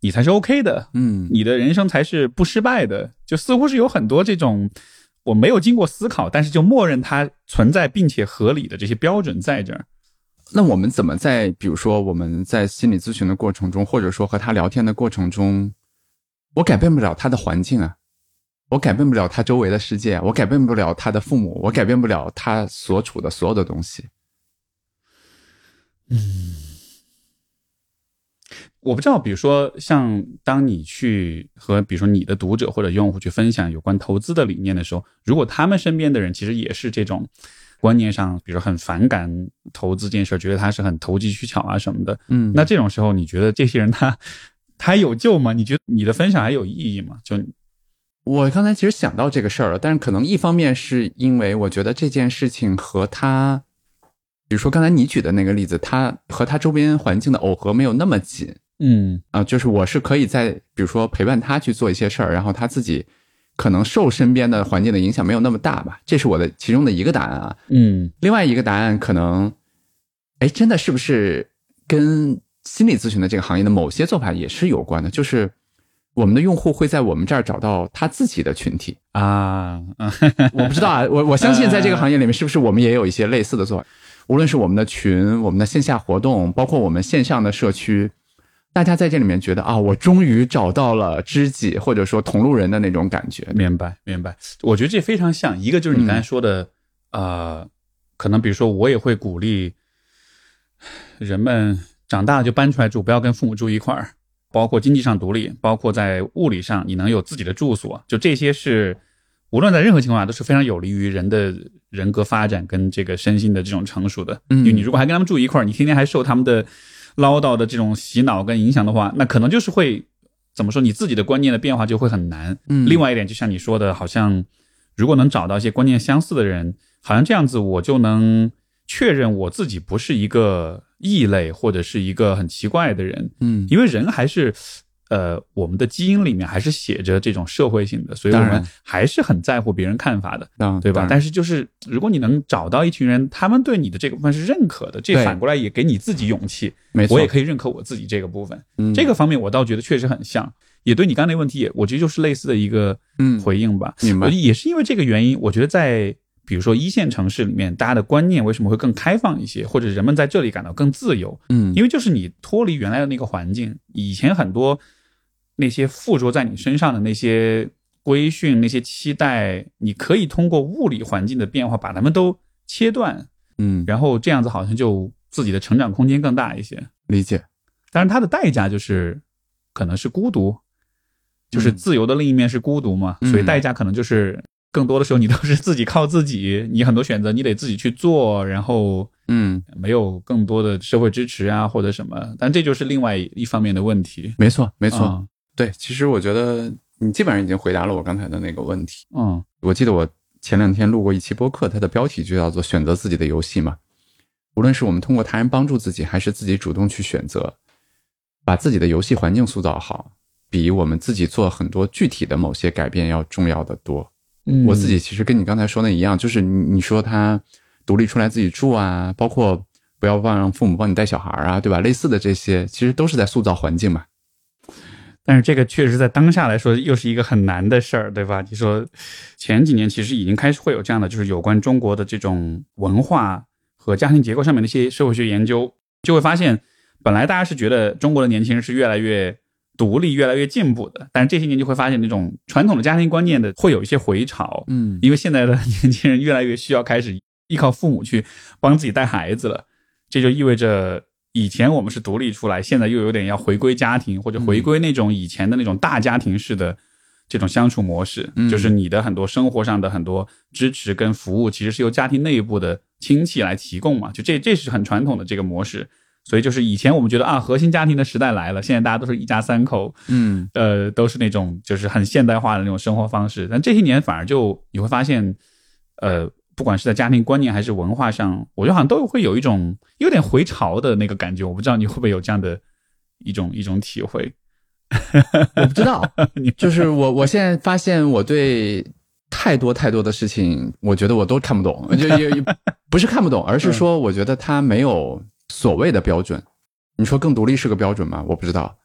你才是 OK 的，你的人生才是不失败的，就似乎是有很多这种我没有经过思考，但是就默认它存在并且合理的这些标准在这儿。 那我们怎么在比如说我们在心理咨询的过程中，或者说和他聊天的过程中，我改变不了他的环境啊，我改变不了他周围的世界，我改变不了他的父母，我改变不了他所处的所有的东西。 我不知道，比如说像当你去和比如说你的读者或者用户去分享有关投资的理念的时候，如果他们身边的人其实也是这种观念上比如说很反感投资这件事，觉得他是很投机取巧啊什么的，那这种时候你觉得这些人他还有救吗？你觉得你的分享还有意义吗？就我刚才其实想到这个事儿了，但是可能一方面是因为我觉得这件事情和他比如说刚才你举的那个例子，他和他周边环境的耦合没有那么紧。就是我是可以在比如说陪伴他去做一些事儿，然后他自己可能受身边的环境的影响没有那么大吧，这是我的其中的一个答案啊。另外一个答案可能真的是不是跟心理咨询的这个行业的某些做法也是有关的，就是我们的用户会在我们这儿找到他自己的群体啊。我不知道啊，我相信在这个行业里面是不是我们也有一些类似的做法，无论是我们的群，我们的线下活动，包括我们线上的社区，大家在这里面觉得啊，我终于找到了知己或者说同路人的那种感觉。 明白。我觉得这非常像，一个就是你刚才说的可能比如说我也会鼓励人们长大了就搬出来住，不要跟父母住一块儿，包括经济上独立，包括在物理上你能有自己的住所，就这些是无论在任何情况下都是非常有利于人的人格发展跟这个身心的这种成熟的。因为你如果还跟他们住一块儿，你天天还受他们的唠叨的这种洗脑跟影响的话，那可能就是会怎么说，你自己的观念的变化就会很难。另外一点就像你说的，好像如果能找到一些观念相似的人，好像这样子我就能确认我自己不是一个异类或者是一个很奇怪的人。因为人还是我们的基因里面还是写着这种社会性的，所以我们还是很在乎别人看法的，对吧？但是就是如果你能找到一群人，他们对你的这个部分是认可的，这反过来也给你自己勇气。没错，我也可以认可我自己这个部分。这个方面我倒觉得确实很像，也对你刚才那个问题也我觉得就是类似的一个回应吧。 明白。 也是因为这个原因，我觉得在比如说一线城市里面，大家的观念为什么会更开放一些，或者人们在这里感到更自由？因为就是你脱离原来的那个环境，以前很多那些附着在你身上的那些规训，那些期待，你可以通过物理环境的变化把它们都切断。然后这样子好像就自己的成长空间更大一些。 理解。 但是它的代价就是可能是孤独，就是自由的另一面是孤独嘛，所以代价可能就是更多的时候你都是自己靠自己，你很多选择你得自己去做，然后没有更多的社会支持啊或者什么，但这就是另外一方面的问题。 没错。对，其实我觉得你基本上已经回答了我刚才的那个问题。我记得我前2天录过一期播客，它的标题就叫做选择自己的游戏嘛。无论是我们通过他人帮助自己，还是自己主动去选择，把自己的游戏环境塑造好，比我们自己做很多具体的某些改变要重要的多。我自己其实跟你刚才说的一样，就是你说他独立出来自己住啊，包括不要让父母帮你带小孩啊，对吧？类似的这些其实都是在塑造环境嘛。 但是这个确实在当下来说又是一个很难的事儿，对吧？你说前几年其实已经开始会有这样的，就是有关中国的这种文化和家庭结构上面的一些社会学研究，就会发现本来大家是觉得中国的年轻人是越来越独立越来越进步的，但是这些年就会发现那种传统的家庭观念的会有一些回潮。因为现在的年轻人越来越需要开始依靠父母去帮自己带孩子了，这就意味着以前我们是独立出来，现在又有点要回归家庭，或者回归那种以前的那种大家庭式的这种相处模式。就是你的很多生活上的很多支持跟服务其实是由家庭内部的亲戚来提供嘛，就这是很传统的这个模式。所以就是以前我们觉得啊，核心家庭的时代来了，现在大家都是一家3口，都是那种就是很现代化的那种生活方式。但这些年反而就你会发现不管是在家庭观念还是文化上，我觉得好像都会有一种有点回潮的那个感觉。我不知道你会不会有这样的一种体会。 我不知道，就是我现在发现我对太多的事情，我觉得我都看不懂，就也不是看不懂，而是说我觉得它没有所谓的标准。你说更独立是个标准吗？我不知道。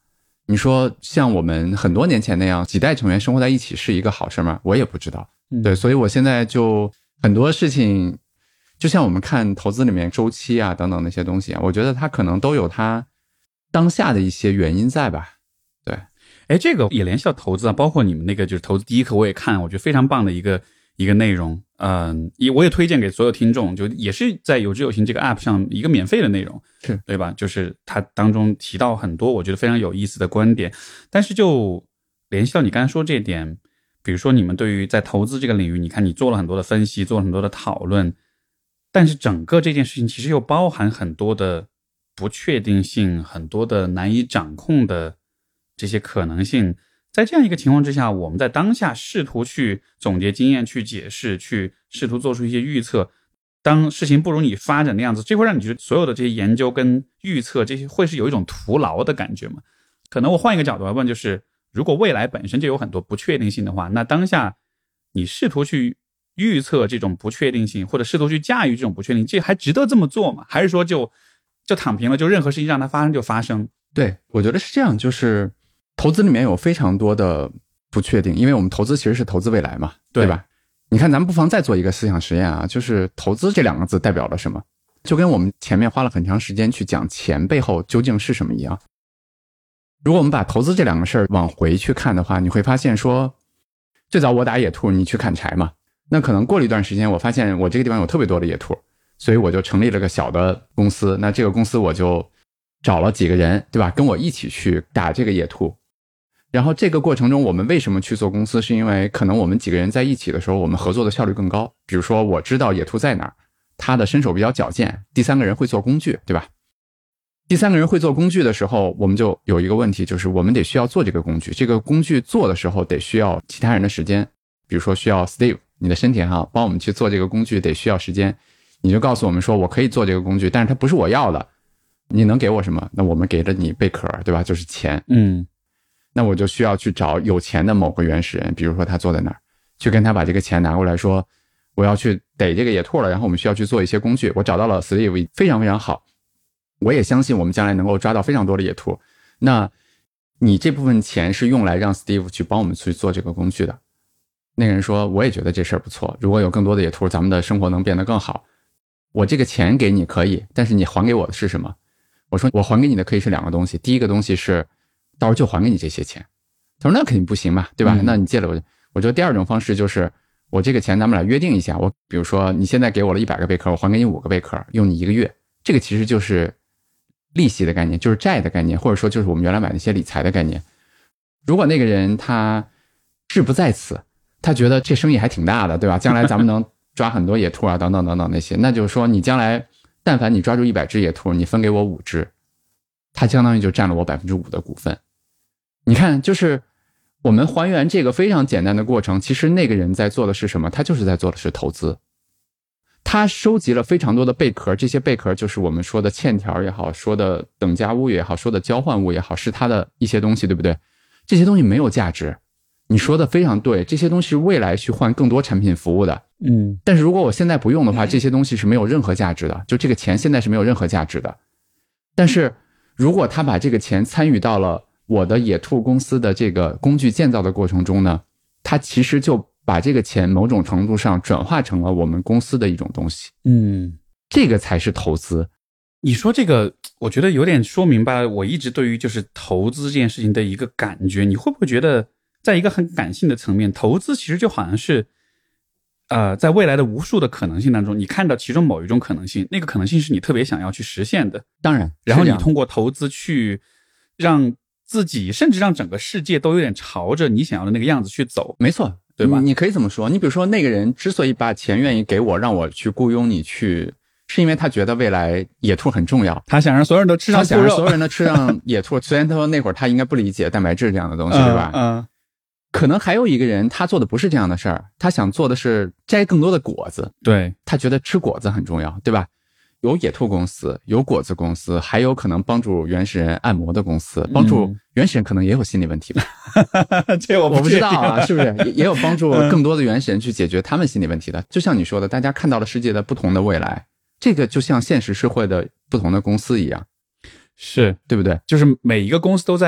你说像我们很多年前那样几代成员生活在一起是一个好事吗？我也不知道。对，所以我现在就很多事情，就像我们看投资里面周期啊等等那些东西啊，我觉得它可能都有它当下的一些原因在吧。对， 哎，这个也联系到投资啊，包括你们那个就是投资第一课我也看，我觉得非常棒的一个内容。我也推荐给所有听众，就也是在有知有行这个 app 上一个免费的内容， 是对吧？就是它当中提到很多我觉得非常有意思的观点，但是就联系到你刚才说这点，比如说你们对于在投资这个领域，你看你做了很多的分析，做了很多的讨论，但是整个这件事情其实又包含很多的不确定性，很多的难以掌控的这些可能性。在这样一个情况之下，我们在当下试图去总结经验，去解释，去试图做出一些预测，当事情不如你发展的样子，这会让你觉得所有的这些研究跟预测这些会是有一种徒劳的感觉吗？可能我换一个角度来问，就是如果未来本身就有很多不确定性的话，那当下你试图去预测这种不确定性，或者试图去驾驭这种不确定性，这还值得这么做吗？还是说就躺平了，就任何事情让它发生就发生？ 对，我觉得是这样，就是投资里面有非常多的不确定，因为我们投资其实是投资未来嘛， 对吧？你看咱们不妨再做一个思想实验啊，就是投资这两个字代表了什么，就跟我们前面花了很长时间去讲钱背后究竟是什么一样。如果我们把投资这两个事儿往回去看的话，你会发现说，最早我打野兔，你去砍柴嘛，那可能过了一段时间，我发现我这个地方有特别多的野兔，所以我就成立了个小的公司，那这个公司我就找了几个人，对吧，跟我一起去打这个野兔。然后这个过程中我们为什么去做公司，是因为可能我们几个人在一起的时候，我们合作的效率更高。比如说我知道野兔在哪儿，他的身手比较矫健，第三个人会做工具，对吧？第三个人会做工具的时候，我们就有一个问题，就是我们得需要做这个工具，这个工具做的时候得需要其他人的时间，比如说需要 Steve 你的身体哈，帮我们去做这个工具得需要时间，你就告诉我们说我可以做这个工具，但是它不是我要的，你能给我什么？那我们给了你贝壳，对吧？就是钱。那我就需要去找有钱的某个原始人，比如说他坐在那儿，去跟他把这个钱拿过来说，我要去逮这个野兔了，然后我们需要去做一些工具。我找到了 Steve 非常非常好，我也相信我们将来能够抓到非常多的野兔。那你这部分钱是用来让 Steve 去帮我们去做这个工具的。那个人说我也觉得这事儿不错，如果有更多的野兔，咱们的生活能变得更好。我这个钱给你可以，但是你还给我的是什么？我说我还给你的可以是两个东西，第一个东西是到时候就还给你这些钱。他说那肯定不行嘛，对吧？那你借了我觉得第二种方式就是我这个钱咱们俩约定一下，我比如说你现在给我了100个贝壳，我还给你5个贝壳，用你1个月。这个其实就是利息的概念，就是债的概念，或者说就是我们原来买那些理财的概念。如果那个人他志不在此，他觉得这生意还挺大的，对吧？将来咱们能抓很多野兔啊等等等等那些，那就是说你将来但凡你抓住100只野兔，你分给我5只，他相当于就占了我 5% 的股份。你看，就是我们还原这个非常简单的过程，其实那个人在做的是什么？他就是在做的是投资。他收集了非常多的贝壳，这些贝壳就是我们说的欠条也好，说的等价物也好，说的交换物也好，是他的一些东西，对不对？这些东西没有价值，你说的非常对，这些东西是未来去换更多产品服务的。但是如果我现在不用的话，这些东西是没有任何价值的，就这个钱现在是没有任何价值的。但是如果他把这个钱参与到了我的野兔公司的这个工具建造的过程中呢，他其实就把这个钱某种程度上转化成了我们公司的一种东西。这个才是投资。 你说这个我觉得有点说明白我一直对于就是投资这件事情的一个感觉。你会不会觉得在一个很感性的层面，投资其实就好像是在未来的无数的可能性当中，你看到其中某一种可能性，那个可能性是你特别想要去实现的。 当然， 然后你通过投资去让自己甚至让整个世界都有点朝着你想要的那个样子去走。 没错，对吧？你可以这么说。你比如说那个人之所以把钱愿意给我，让我去雇佣你去，是因为他觉得未来野兔很重要， 他想让所有人都吃上兔肉， 他想让所有人都吃上野兔。虽然他说那会儿他应该不理解蛋白质这样的东西，对吧？可能还有一个人他做的不是这样的事儿，他想做的是摘更多的果子。 对， 他觉得吃果子很重要，对吧？有野兔公司，有果子公司，还有可能帮助原始人按摩的公司，帮助原始人可能也有心理问题吧。 这我不知道啊，是不是也有帮助更多的原始人去解决他们心理问题的。就像你说的，大家看到了世界的不同的未来，这个就像现实社会的不同的公司一样， 是对不对？ 就是每一个公司都在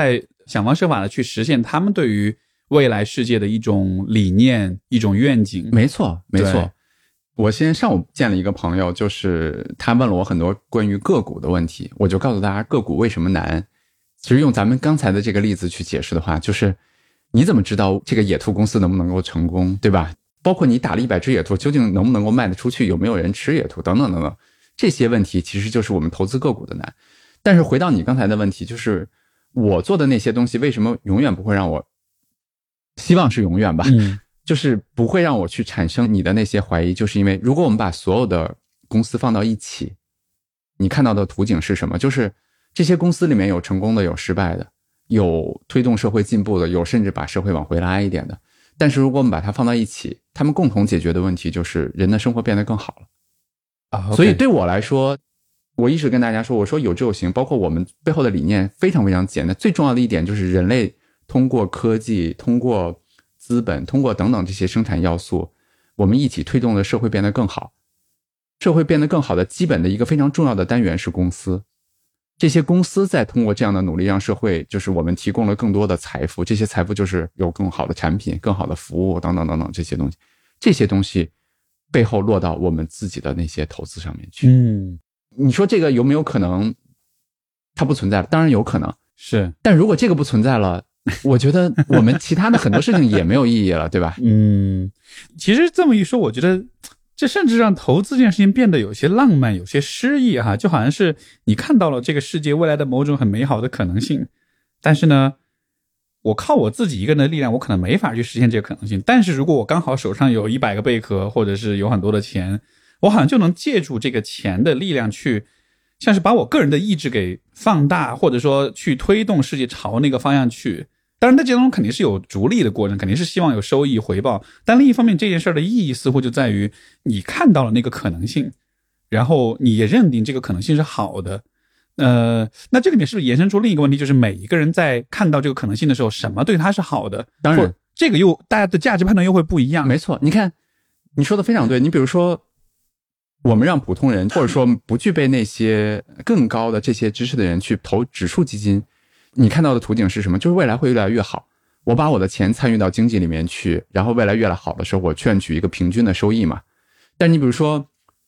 想方设法的去实现他们对于未来世界的一种理念、一种愿景。 没错，没错。我先上午见了一个朋友，就是他问了我很多关于个股的问题，我就告诉大家个股为什么难。其实用咱们刚才的这个例子去解释的话，就是你怎么知道这个野兔公司能不能够成功，对吧？包括你打了100只野兔，究竟能不能够卖得出去，有没有人吃野兔等等等等，这些问题其实就是我们投资个股的难。但是回到你刚才的问题，就是我做的那些东西为什么永远不会让我，希望是永远吧，就是不会让我去产生你的那些怀疑，就是因为如果我们把所有的公司放到一起，你看到的图景是什么？就是这些公司里面有成功的，有失败的，有推动社会进步的，有甚至把社会往回拉一点的。但是如果我们把它放到一起，他们共同解决的问题就是人的生活变得更好了。所以对我来说，我一直跟大家说，我说有志有行，包括我们背后的理念非常非常简单。最重要的一点就是人类通过科技，通过资本，通过等等这些生产要素，我们一起推动的社会变得更好。社会变得更好的基本的一个非常重要的单元是公司。这些公司在通过这样的努力让社会，就是我们提供了更多的财富，这些财富就是有更好的产品，更好的服务等等等等这些东西，这些东西背后落到我们自己的那些投资上面去。你说这个有没有可能它不存在了？当然有可能是， 但如果这个不存在了，我觉得我们其他的很多事情也没有意义了，对吧？ 其实这么一说，我觉得这甚至让投资这件事情变得有些浪漫，有些诗意哈，就好像是你看到了这个世界未来的某种很美好的可能性，但是呢，我靠我自己一个人的力量，我可能没法去实现这个可能性。但是如果我刚好手上有100个贝壳，或者是有很多的钱，我好像就能借助这个钱的力量去，像是把我个人的意志给放大，或者说去推动世界朝那个方向去。当然在这当中肯定是有逐利的过程，肯定是希望有收益回报，但另一方面这件事的意义似乎就在于你看到了那个可能性，然后你也认定这个可能性是好的。那这里面是不是延伸出另一个问题，就是每一个人在看到这个可能性的时候，什么对他是好的？ 当然这个又大家的价值判断又会不一样。 没错，你看你说的非常对。你比如说我们让普通人，或者说不具备那些更高的这些知识的人去投指数基金，你看到的图景是什么？就是未来会越来越好。我把我的钱参与到经济里面去，然后未来越来好的时候，我劝取一个平均的收益嘛。但你比如说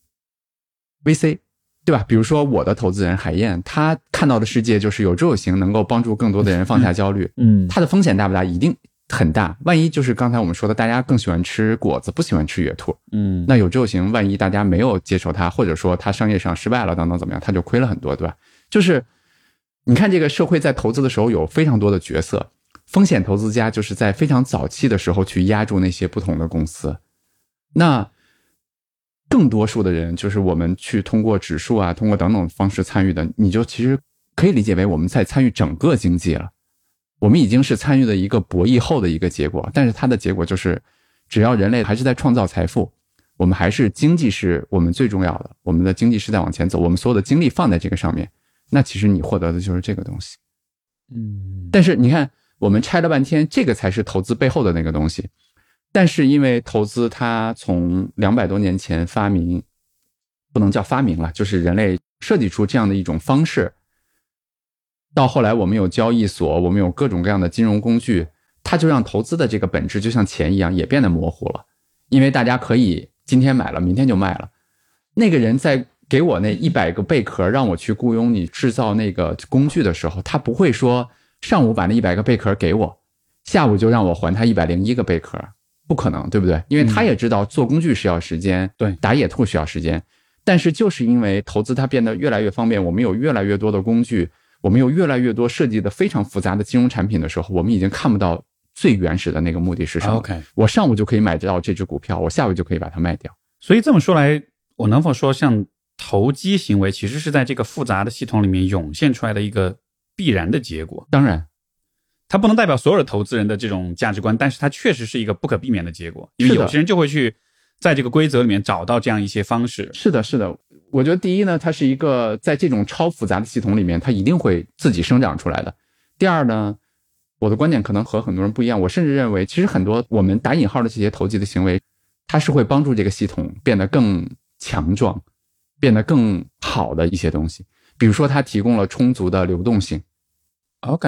VC， 对吧？比如说我的投资人海燕，他看到的世界就是有志有行，能够帮助更多的人放下焦虑。他的风险大不大？一定很大。万一就是刚才我们说的，大家更喜欢吃果子，不喜欢吃野兔。那有志有行，万一大家没有接受它，或者说它商业上失败了等等怎么样，他就亏了很多，对吧？就是你看这个社会在投资的时候有非常多的角色，风险投资家就是在非常早期的时候去压住那些不同的公司，那更多数的人就是我们去通过指数啊，通过等等方式参与的，你就其实可以理解为我们在参与整个经济了，我们已经是参与的一个博弈后的一个结果，但是它的结果就是只要人类还是在创造财富，我们还是经济是我们最重要的，我们的经济是在往前走，我们所有的精力放在这个上面，那其实你获得的就是这个东西。但是你看我们拆了半天，这个才是投资背后的那个东西。但是因为投资它从200多年前发明，不能叫发明了，就是人类设计出这样的一种方式，到后来我们有交易所，我们有各种各样的金融工具，它就让投资的这个本质就像钱一样也变得模糊了。因为大家可以今天买了明天就卖了，那个人在给我那100个贝壳让我去雇佣你制造那个工具的时候，他不会说上午把那100个贝壳给我，下午就让我还他101个贝壳，不可能，对不对？因为他也知道做工具需要时间， 对， 打野兔需要时间。但是就是因为投资它变得越来越方便，我们有越来越多的工具，我们有越来越多设计的非常复杂的金融产品的时候，我们已经看不到最原始的那个目的是什么。我上午就可以买到这只股票，我下午就可以把它卖掉。 所以这么说来，我能否说像投机行为其实是在这个复杂的系统里面涌现出来的一个必然的结果？ 当然它不能代表所有的投资人的这种价值观，但是它确实是一个不可避免的结果，因为有些人就会去在这个规则里面找到这样一些方式。 是的，是的。我觉得第一呢，它是一个在这种超复杂的系统里面，它一定会自己生长出来的。第二呢，我的观点可能和很多人不一样，我甚至认为其实很多我们打引号的这些投机的行为，它是会帮助这个系统变得更强壮，变得更好的一些东西。比如说它提供了充足的流动性。 OK，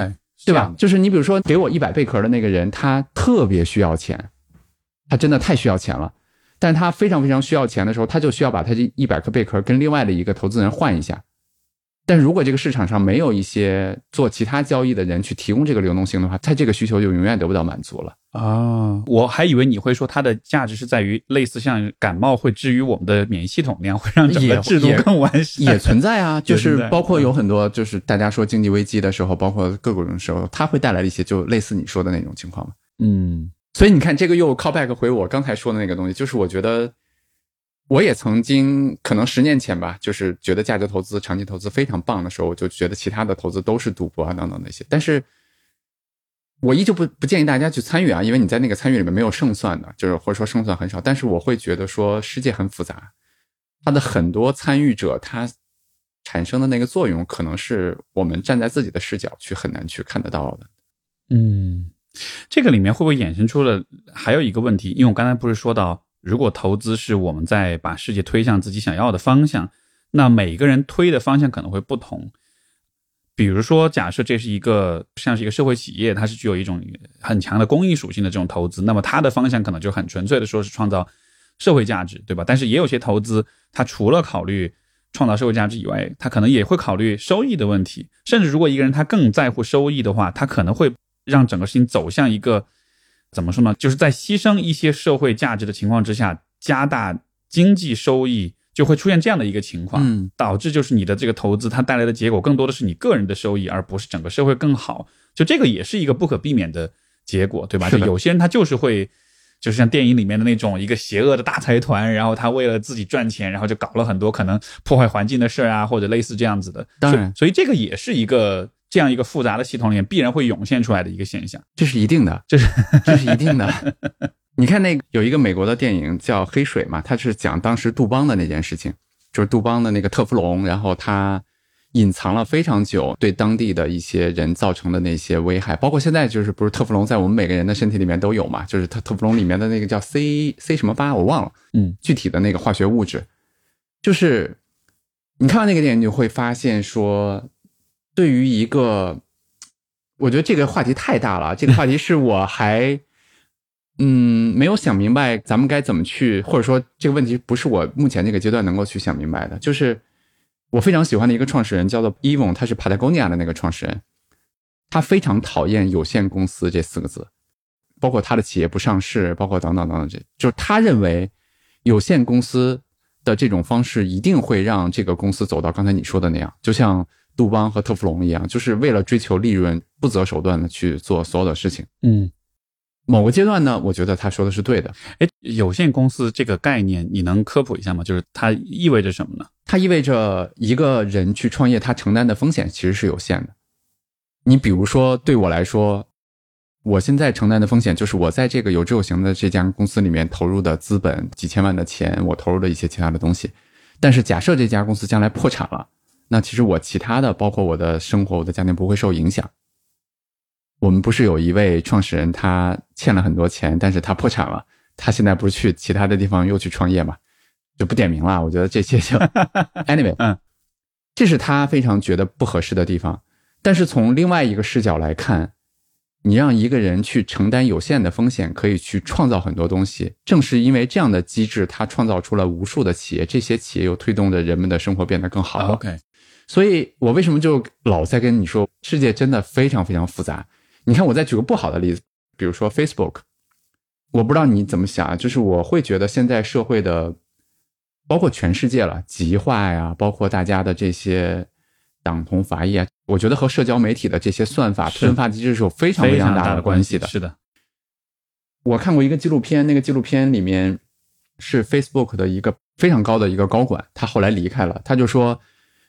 对吧？就是你比如说给我100贝壳的那个人，他特别需要钱，他真的太需要钱了，但是他非常非常需要钱的时候，他就需要把他这100颗贝壳跟另外的一个投资人换一下。但是如果这个市场上没有一些做其他交易的人去提供这个流动性的话，他这个需求就永远得不到满足了。 我还以为你会说它的价值是在于类似像感冒会治愈我们的免疫系统那样，会让整个制度更完善。 也存在啊，就是包括有很多就是大家说经济危机的时候，包括各种时候，它会带来一些就类似你说的那种情况嘛。所以你看这个又 call back 回我刚才说的那个东西，就是我觉得我也曾经可能10年前吧，就是觉得价值投资长期投资非常棒的时候，我就觉得其他的投资都是赌博啊等等那些，但是我依旧不建议大家去参与啊，因为你在那个参与里面没有胜算的，就是或者说胜算很少。但是我会觉得说世界很复杂，它的很多参与者他产生的那个作用可能是我们站在自己的视角去很难去看得到的。 这个里面会不会衍生出了还有一个问题，因为我刚才不是说到如果投资是我们在把世界推向自己想要的方向，那每个人推的方向可能会不同。比如说假设这是一个像是一个社会企业，它是具有一种很强的公益属性的这种投资，那么它的方向可能就很纯粹的说是创造社会价值，对吧？但是也有些投资它除了考虑创造社会价值以外，它可能也会考虑收益的问题，甚至如果一个人他更在乎收益的话，他可能会让整个事情走向一个怎么说呢，就是在牺牲一些社会价值的情况之下加大经济收益，就会出现这样的一个情况，导致就是你的这个投资它带来的结果更多的是你个人的收益，而不是整个社会更好。就这个也是一个不可避免的结果，对吧？就有些人他就是会就是像电影里面的那种一个邪恶的大财团，然后他为了自己赚钱，然后就搞了很多可能破坏环境的事啊，或者类似这样子的。 当然， 所以这个也是一个这样一个复杂的系统里面必然会涌现出来的一个现象。 这是一定的，这是一定的。你看那个有一个美国的电影叫《黑水》嘛，它是讲当时杜邦的那件事情，就是杜邦的那个特氟龙，然后它隐藏了非常久，对当地的一些人造成的那些危害，包括现在就是不是特氟龙在我们每个人的身体里面都有嘛，就是特氟龙里面的那个叫 C 什么8我忘了，具体的那个化学物质。就是你看完那个电影你就会发现说，对于一个，我觉得这个话题太大了，这个话题是我还没有想明白咱们该怎么去，或者说这个问题不是我目前这个阶段能够去想明白的。就是我非常喜欢的一个创始人叫做 Evon， 他是 Patagonia 的那个创始人，他非常讨厌有限公司这4个字，包括他的企业不上市，包括等等等等，就是他认为有限公司的这种方式一定会让这个公司走到刚才你说的那样，就像杜邦和特氟龙一样，就是为了追求利润不择手段的去做所有的事情。某个阶段呢，我觉得他说的是对的。 有限公司这个概念你能科普一下吗？就是它意味着什么呢？ 它意味着一个人去创业，他承担的风险其实是有限的。你比如说对我来说，我现在承担的风险就是我在这个有志有行的这家公司里面投入的资本几千万的钱，我投入了一些其他的东西。但是假设这家公司将来破产了，那其实我其他的包括我的生活我的家庭不会受影响。我们不是有一位创始人他欠了很多钱，但是他破产了，他现在不是去其他的地方又去创业嘛，就不点名了，我觉得这些就anyway，这是他非常觉得不合适的地方。但是从另外一个视角来看，你让一个人去承担有限的风险，可以去创造很多东西，正是因为这样的机制，它创造出了无数的企业，这些企业又推动着人们的生活变得更好。 OK， 所以我为什么就老在跟你说，世界真的非常非常复杂。你看我再举个不好的例子，比如说 Facebook， 我不知道你怎么想，就是我会觉得现在社会的包括全世界了，极化呀，包括大家的这些党同伐异啊，我觉得和社交媒体的这些算法分发机制是有非常非常大的关系的。 是的， 我看过一个纪录片，那个纪录片里面是 Facebook 的一个非常高的一个高管，他后来离开了，他就说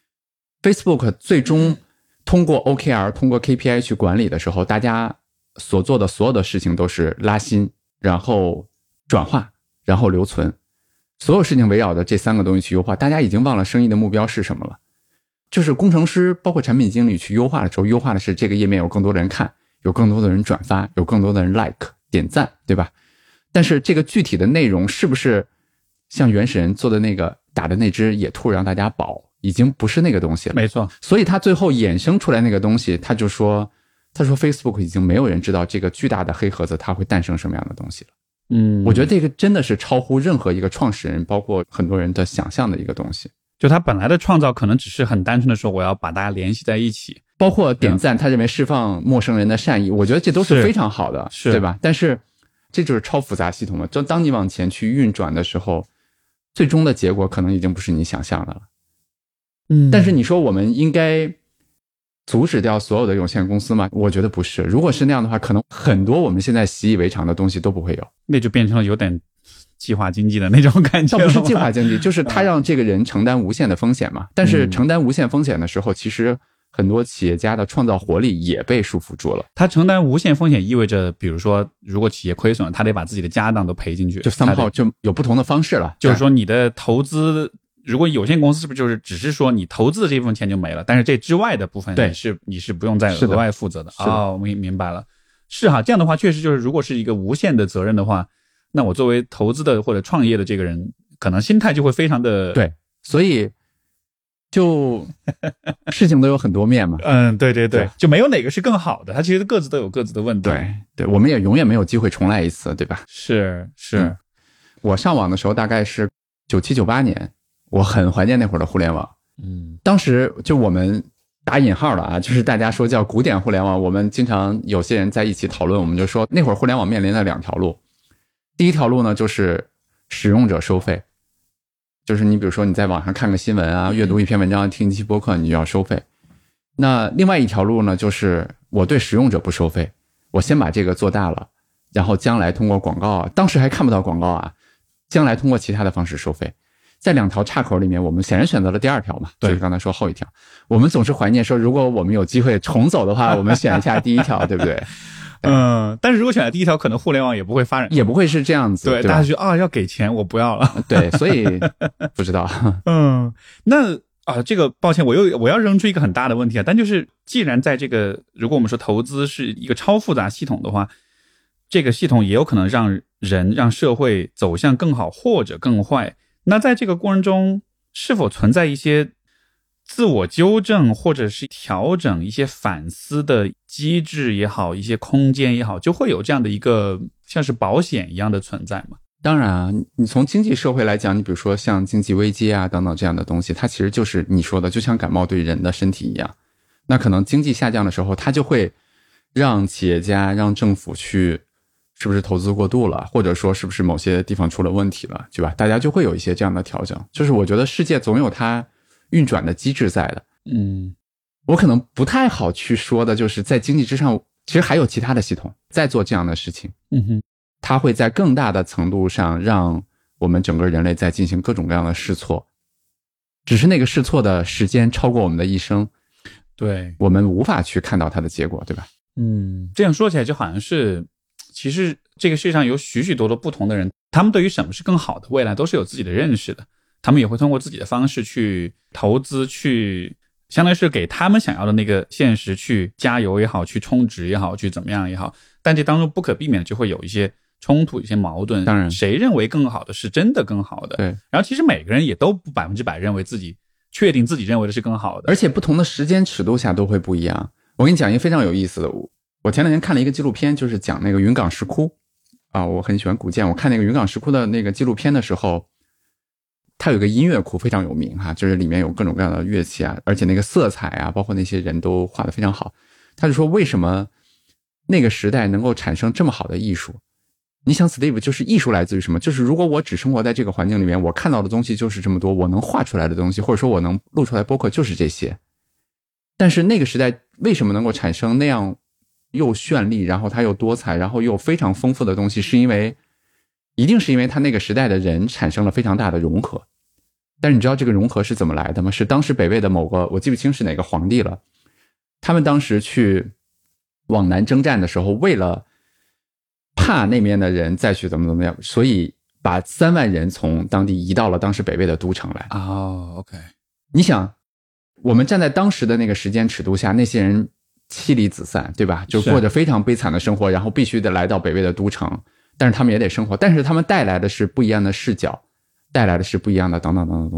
Facebook 最终通过 OKR 通过 KPI 去管理的时候，大家所做的所有的事情都是拉新，然后转化，然后留存，所有事情围绕着这3个东西去优化，大家已经忘了生意的目标是什么了。就是工程师包括产品经理去优化的时候，优化的是这个页面有更多的人看，有更多的人转发，有更多的人 like 点赞，对吧？但是这个具体的内容是不是像原始人做的那个打的那只野兔让大家饱，已经不是那个东西了。 没错。 所以他最后衍生出来那个东西，他就说他说 Facebook 已经没有人知道这个巨大的黑盒子它会诞生什么样的东西了。我觉得这个真的是超乎任何一个创始人包括很多人的想象的一个东西。 就他本来的创造可能只是很单纯的说我要把大家联系在一起， 包括点赞他认为释放陌生人的善意，我觉得这都是非常好的，对吧？但是这就是超复杂系统了，就当你往前去运转的时候，最终的结果可能已经不是你想象的了。但是你说我们应该阻止掉所有的有限公司吗？我觉得不是。如果是那样的话，可能很多我们现在习以为常的东西都不会有， 那就变成了有点计划经济的那种感觉。 倒不是计划经济，就是他让这个人承担无限的风险嘛。但是承担无限风险的时候，其实很多企业家的创造活力也被束缚住了。 他承担无限风险意味着，比如说如果企业亏损了，他得把自己的家当都赔进去， 就somehow就有不同的方式了。 就是说你的投资，如果有限公司是不是就是只是说你投资的这部分钱就没了，但是这之外的部分你是不用再额外负责的。哦，我明白了。是哈，这样的话确实就是如果是一个无限的责任的话，那我作为投资的或者创业的这个人，可能心态就会非常的对，所以就事情都有很多面嘛。 对，就没有哪个是更好的，它其实各自都有各自的问题。 对，我们也永远没有机会重来一次，对吧？ 是。 我上网的时候大概是97、98年，我很怀念那会儿的互联网。当时就我们打引号了啊，就是大家说叫古典互联网，我们经常有些人在一起讨论，我们就说那会儿互联网面临了2条路。第一条路呢，就是使用者收费，就是你比如说你在网上看个新闻啊，阅读一篇文章，听一期播客，你就要收费。那另外一条路呢，就是我对使用者不收费，我先把这个做大了，然后将来通过广告啊，当时还看不到广告啊，将来通过其他的方式收费。在2条岔口里面，我们显然选择了第2条嘛，就是刚才说后一条。我们总是怀念说，如果我们有机会重走的话，我们选一下第1条，对不对？ 但是如果选了第1条，可能互联网也不会发展， 也不会是这样子。 对，大家觉得要给钱，我不要了。 对，所以不知道。 那这个抱歉，我要扔出一个很大的问题啊。但就是既然在这个，如果我们说投资是一个超复杂系统的话，这个系统也有可能让社会走向更好或者更坏。那在这个过程中，是否存在一些自我纠正或者是调整一些反思的机制也好，一些空间也好，就会有这样的一个像是保险一样的存在吗？ 当然啊，你从经济社会来讲，你比如说像经济危机啊等等这样的东西，它其实就是你说的就像感冒对人的身体一样。那可能经济下降的时候，它就会让企业家让政府去是不是投资过度了，或者说是不是某些地方出了问题了，对吧？大家就会有一些这样的调整。就是我觉得世界总有它运转的机制在的。我可能不太好去说的就是在经济之上，其实还有其他的系统在做这样的事情。它会在更大的程度上让我们整个人类在进行各种各样的试错，只是那个试错的时间超过我们的一生， 对， 我们无法去看到它的结果，对吧？ 这样说起来就好像是其实这个世界上有许许多多不同的人，他们对于什么是更好的未来都是有自己的认识的，他们也会通过自己的方式去投资，去相当于是给他们想要的那个现实去加油也好，去充值也好，去怎么样也好。但这当中不可避免的就会有一些冲突，一些矛盾。 当然， 谁认为更好的是真的更好的？ 对。 然后其实每个人也都不100%认为自己确定自己认为的是更好的， 而且不同的时间尺度下都会不一样。我跟你讲一个非常有意思的，我前两天看了一个纪录片，就是讲那个云冈石窟啊，我很喜欢古建。我看那个云冈石窟的那个纪录片的时候，它有个音乐库非常有名哈，就是里面有各种各样的乐器啊，而且那个色彩啊，包括那些人都画得非常好。他就说为什么那个时代能够产生这么好的艺术？你想 Steve 就是艺术来自于什么？就是如果我只生活在这个环境里面，我看到的东西就是这么多，我能画出来的东西，或者说我能录出来播客就是这些。但是那个时代为什么能够产生那样又绚丽，然后它又多彩，然后又非常丰富的东西，一定是因为它那个时代的人产生了非常大的融合。但是你知道这个融合是怎么来的吗？是当时北魏的某个，我记不清是哪个皇帝了，他们当时去往南征战的时候，为了怕那边的人再去怎么样，所以把3万人从当地移到了当时北魏的都城来。 OK。 你想我们站在当时的那个时间尺度下，那些人妻离子散，对吧？就过着非常悲惨的生活，然后必须得来到北魏的都城，但是他们也得生活，但是他们带来的是不一样的视角，带来的是不一样的等等等等东西。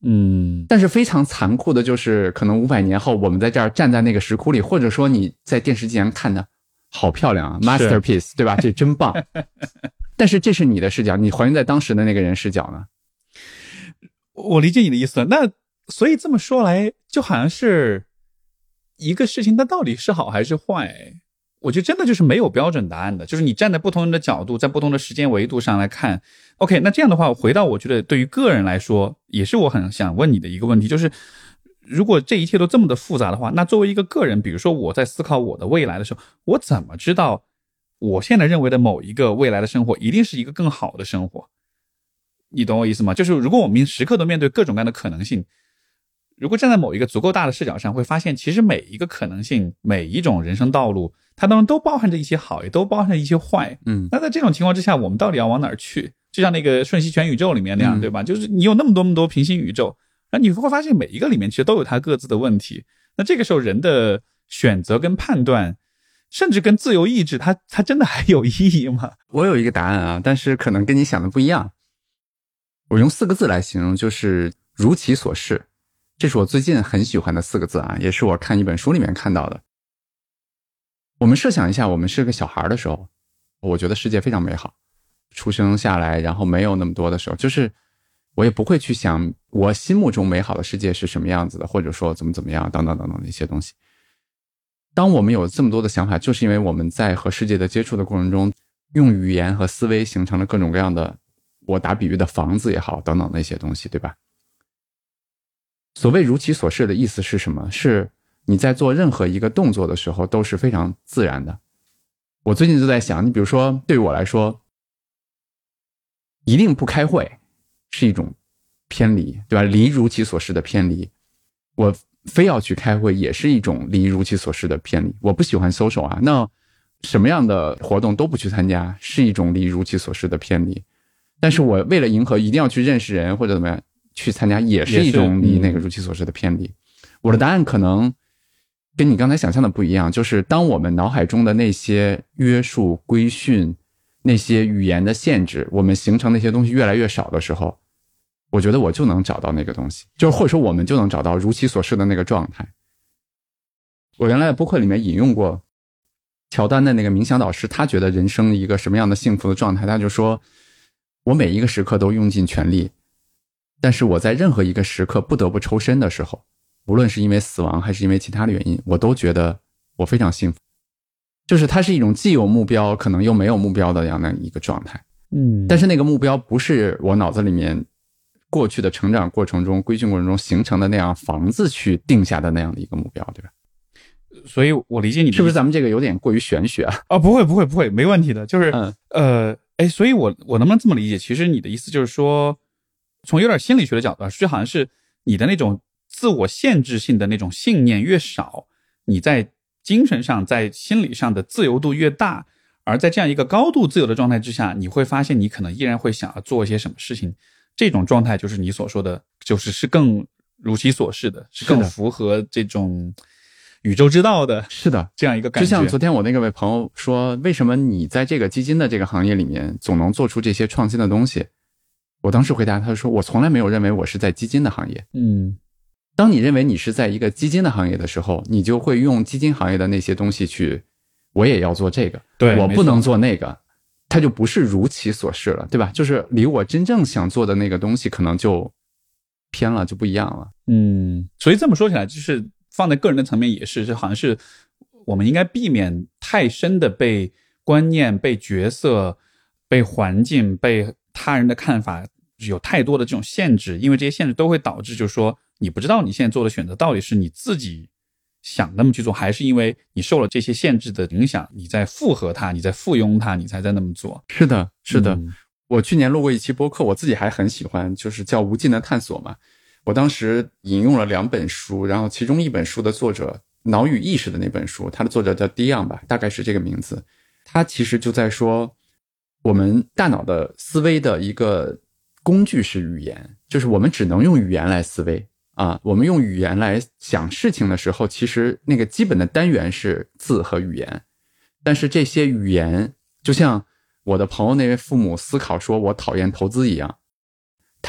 但是非常残酷的就是，可能500年后，我们在这儿站在那个石窟里，或者说你在电视机前看的，好漂亮啊 ，masterpiece， 对吧？这真棒。但是这是你的视角，你还原在当时的那个人视角呢？ 我理解你的意思。那所以这么说来，就好像是一个事情，它到底是好还是坏？我觉得真的就是没有标准答案的，就是你站在不同人的角度，在不同的时间维度上来看。OK， 那这样的话，回到我觉得对于个人来说，也是我很想问你的一个问题，就是如果这一切都这么的复杂的话，那作为一个个人，比如说我在思考我的未来的时候，我怎么知道我现在认为的某一个未来的生活一定是一个更好的生活？你懂我意思吗？就是如果我们时刻都面对各种各样的可能性，如果站在某一个足够大的视角上，会发现其实每一个可能性，每一种人生道路，它当中都包含着一些好，也都包含着一些坏。那在这种情况之下，我们到底要往哪儿去？就像那个瞬息全宇宙里面那样，对吧？就是你有那么多平行宇宙，那你会发现每一个里面其实都有它各自的问题。那这个时候人的选择跟判断，甚至跟自由意志，它真的还有意义吗？ 我有一个答案啊，但是可能跟你想的不一样。我用4个字来形容，就是如其所是。这是我最近很喜欢的4个字啊，也是我看一本书里面看到的。我们设想一下，我们是个小孩的时候，我觉得世界非常美好，出生下来然后没有那么多的时候，就是我也不会去想我心目中美好的世界是什么样子的，或者说怎么样等等等等的一些东西。当我们有这么多的想法，就是因为我们在和世界的接触的过程中，用语言和思维形成了各种各样的，我打比喻的房子也好等等的一些东西，对吧？所谓如其所是的意思是什么？是你在做任何一个动作的时候都是非常自然的。我最近就在想，你比如说对于我来说，一定不开会是一种偏离，对吧？离如其所是的偏离。我非要去开会也是一种离如其所是的偏离。我不喜欢 social 啊，那什么样的活动都不去参加是一种离如其所是的偏离。但是我为了迎合一定要去认识人或者怎么样去参加，也是一种离那个如其所是的偏离。我的答案可能跟你刚才想象的不一样，就是当我们脑海中的那些约束规训，那些语言的限制，我们形成那些东西越来越少的时候，我觉得我就能找到那个东西，就是或者说我们就能找到如其所是的那个状态。我原来在播客里面引用过乔丹的那个冥想导师，他觉得人生一个什么样的幸福的状态，他就说，我每一个时刻都用尽全力，但是我在任何一个时刻不得不抽身的时候，无论是因为死亡还是因为其他的原因，我都觉得我非常幸福。就是它是一种既有目标可能又没有目标的这样的一个状态。但是那个目标不是我脑子里面过去的成长过程中规训过程中形成的那样房子去定下的那样的一个目标，对吧？ 所以我理解你的， 是不是咱们这个有点过于玄学啊？ 不会，没问题的。就是所以我能不能这么理解？其实你的意思就是说，从有点心理学的角度，就好像是你的那种自我限制性的那种信念越少，你在精神上在心理上的自由度越大，而在这样一个高度自由的状态之下，你会发现你可能依然会想要做一些什么事情。这种状态就是你所说的，是更如其所是的，是更符合这种宇宙之道的， 是的， 这样一个感觉。 就像昨天我那位朋友说，为什么你在这个基金的这个行业里面总能做出这些创新的东西？我当时回答他说，我从来没有认为我是在基金的行业。当你认为你是在一个基金的行业的时候，你就会用基金行业的那些东西去，我也要做这个， 对， 我不能做那个，它就不是如其所是了，对吧？就是离我真正想做的那个东西可能就偏了，就不一样了。 所以这么说起来，就是放在个人的层面也是，这好像是我们应该避免太深的被观念、被角色、被环境、被他人的看法有太多的这种限制，因为这些限制都会导致就是说你不知道你现在做的选择到底是你自己想那么去做，还是因为你受了这些限制的影响，你在附和它，你在附庸它，你才在那么做。 是的，是的。我去年录过一期播客，我自己还很喜欢，就是叫《无尽的探索》嘛。我当时引用了2本书，然后其中一本书的作者，脑与意识的那本书，它的作者叫 Dion 吧，大概是这个名字。他其实就在说，我们大脑的思维的一个工具是语言，就是我们只能用语言来思维啊。我们用语言来想事情的时候，其实那个基本的单元是字和语言，但是这些语言就像我的朋友那位父母思考说我讨厌投资一样，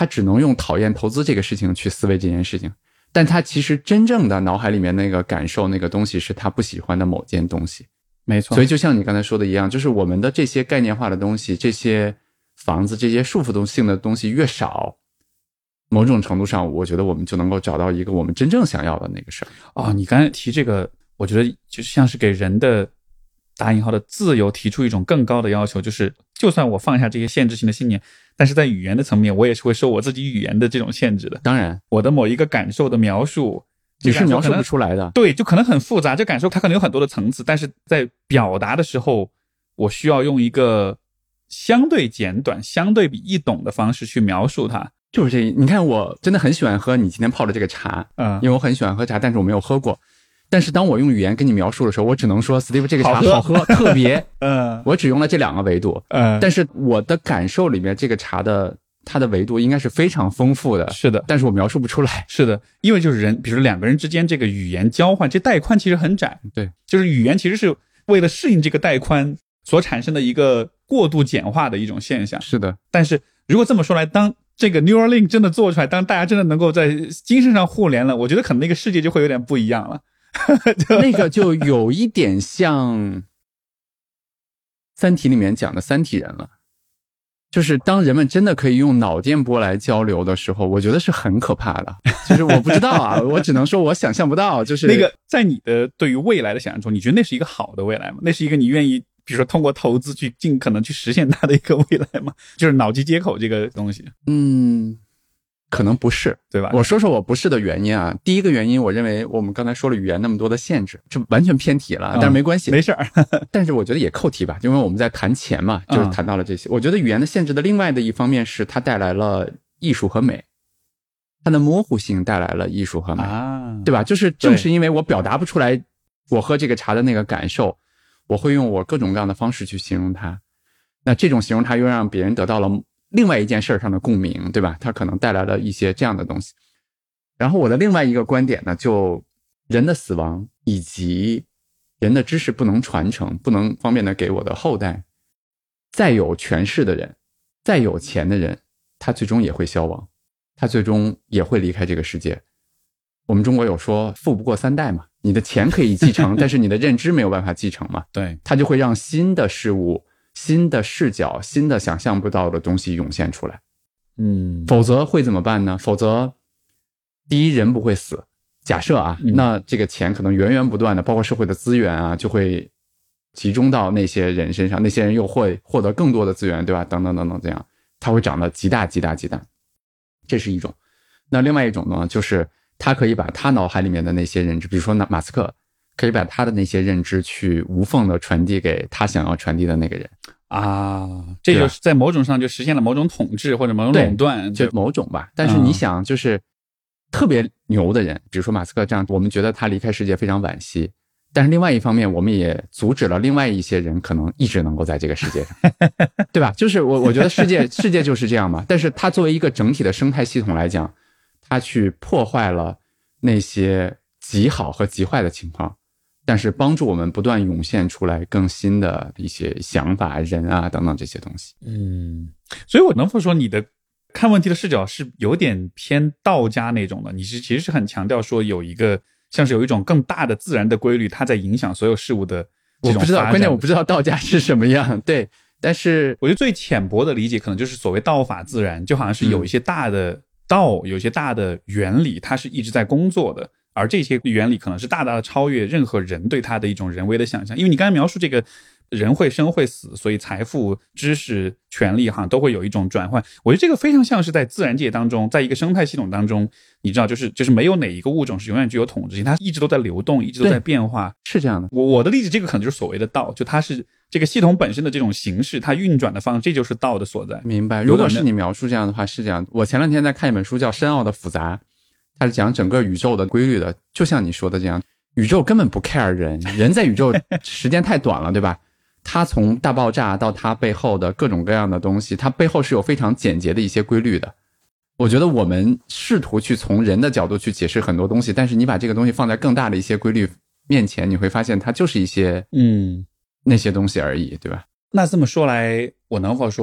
他只能用讨厌投资这个事情去思维这件事情，但他其实真正的脑海里面那个感受那个东西是他不喜欢的某件东西。 没错。 所以就像你刚才说的一样，就是我们的这些概念化的东西，这些房子，这些束缚性的东西越少，某种程度上我觉得我们就能够找到一个我们真正想要的那个事儿。 你刚才提这个，我觉得就像是给人的打引号的自由提出一种更高的要求，就是就算我放下这些限制性的信念，但是在语言的层面我也是会受我自己语言的这种限制的。 当然我的某一个感受的描述你是描述不出来的。 对，就可能很复杂，这感受它可能有很多的层次，但是在表达的时候我需要用一个相对简短相对比易懂的方式去描述它。 就是这，你看我真的很喜欢喝你今天泡的这个茶，因为我很喜欢喝茶，但是我没有喝过。但是当我用语言跟你描述的时候，我只能说 Steve 这个茶好喝特别我只用了这2个维度但是我的感受里面这个茶的它的维度应该是非常丰富的。 是的， 但是我描述不出来。 是的，因为就是人，比如说2个人之间这个语言交换，这带宽其实很窄。 对， 就是语言其实是为了适应这个带宽所产生的一个过度简化的一种现象。 是的， 但是如果这么说来，当这个 Neuralink 真的做出来，当大家真的能够在精神上互联了，我觉得可能那个世界就会有点不一样了。 那个就有一点像三体里面讲的三体人了，就是当人们真的可以用脑电波来交流的时候，我觉得是很可怕的。就是我不知道啊我只能说我想象不到。就是那个在你的对于未来的想象中，你觉得那是一个好的未来吗？那是一个你愿意比如说通过投资去尽可能去实现它的一个未来吗？就是脑机接口这个东西。 可能不是， 对吧？ 我说说我不是的原因啊。第一个原因，我认为我们刚才说了语言那么多的限制，这完全偏题了，但是没关系， 没事儿。 但是我觉得也扣题吧，因为我们在谈钱嘛，就是谈到了这些。我觉得语言的限制的另外的一方面是它带来了艺术和美，它的模糊性带来了艺术和美对吧？就是正是因为我表达不出来我喝这个茶的那个感受，我会用我各种各样的方式去形容它，那这种形容它又让别人得到了另外一件事上的共鸣，对吧？它可能带来了一些这样的东西。然后我的另外一个观点呢，就人的死亡以及人的知识不能传承，不能方便的给我的后代，再有权势的人，再有钱的人，他最终也会消亡，他最终也会离开这个世界。我们中国有说富不过3代嘛，你的钱可以继承但是你的认知没有办法继承嘛。 对， 它就会让新的事物、新的视角、新的想象不到的东西涌现出来。否则会怎么办呢？否则第一，人不会死，假设啊，那这个钱可能源源不断的，包括社会的资源啊，就会集中到那些人身上，那些人又会获得更多的资源，对吧？等等等等，这样它会长得极大极大极大，这是一种。那另外一种呢，就是他可以把他脑海里面的那些认知，比如说马斯克可以把他的那些认知去无缝的传递给他想要传递的那个人啊，这就是在某种上就实现了某种统治或者某种垄断， 就某种吧。但是你想，就是特别牛的人，比如说马斯克这样，我们觉得他离开世界非常惋惜，但是另外一方面，我们也阻止了另外一些人可能一直能够在这个世界上，对吧？就是我觉得世界就是这样嘛。但是它作为一个整体的生态系统来讲，它去破坏了那些极好和极坏的情况，但是帮助我们不断涌现出来更新的一些想法、人啊等等这些东西。 所以我能否说你的看问题的视角是有点偏道家那种的？你是其实是很强调说有一个像是有一种更大的自然的规律，它在影响所有事物的这种发展。 我不知道，关键我不知道道家是什么样。对，但是我觉得最浅薄的理解可能就是所谓道法自然，就好像是有一些大的道，有一些大的原理，它是一直在工作的。而这些原理可能是大大的超越任何人对它的一种人为的想象。因为你刚才描述这个人会生会死，所以财富、知识、权利好像都会有一种转换。我觉得这个非常像是在自然界当中，在一个生态系统当中，你知道就是没有哪一个物种是永远具有统治性，它一直都在流动，一直都在变化。 是这样的。 我的理解，这个可能就是所谓的道，就它是这个系统本身的这种形式，它运转的方式，这就是道的所在。 明白。如果是你描述这样的话，是这样。我前两天在看一本书叫《深奥的复杂》，它是讲整个宇宙的规律的，就像你说的这样，宇宙根本不 care 人，人在宇宙时间太短了，对吧？它从大爆炸到它背后的各种各样的东西，它背后是有非常简洁的一些规律的。我觉得我们试图去从人的角度去解释很多东西，但是你把这个东西放在更大的一些规律面前，你会发现它就是一些那些东西而已，对吧？ 那这么说来，我能否说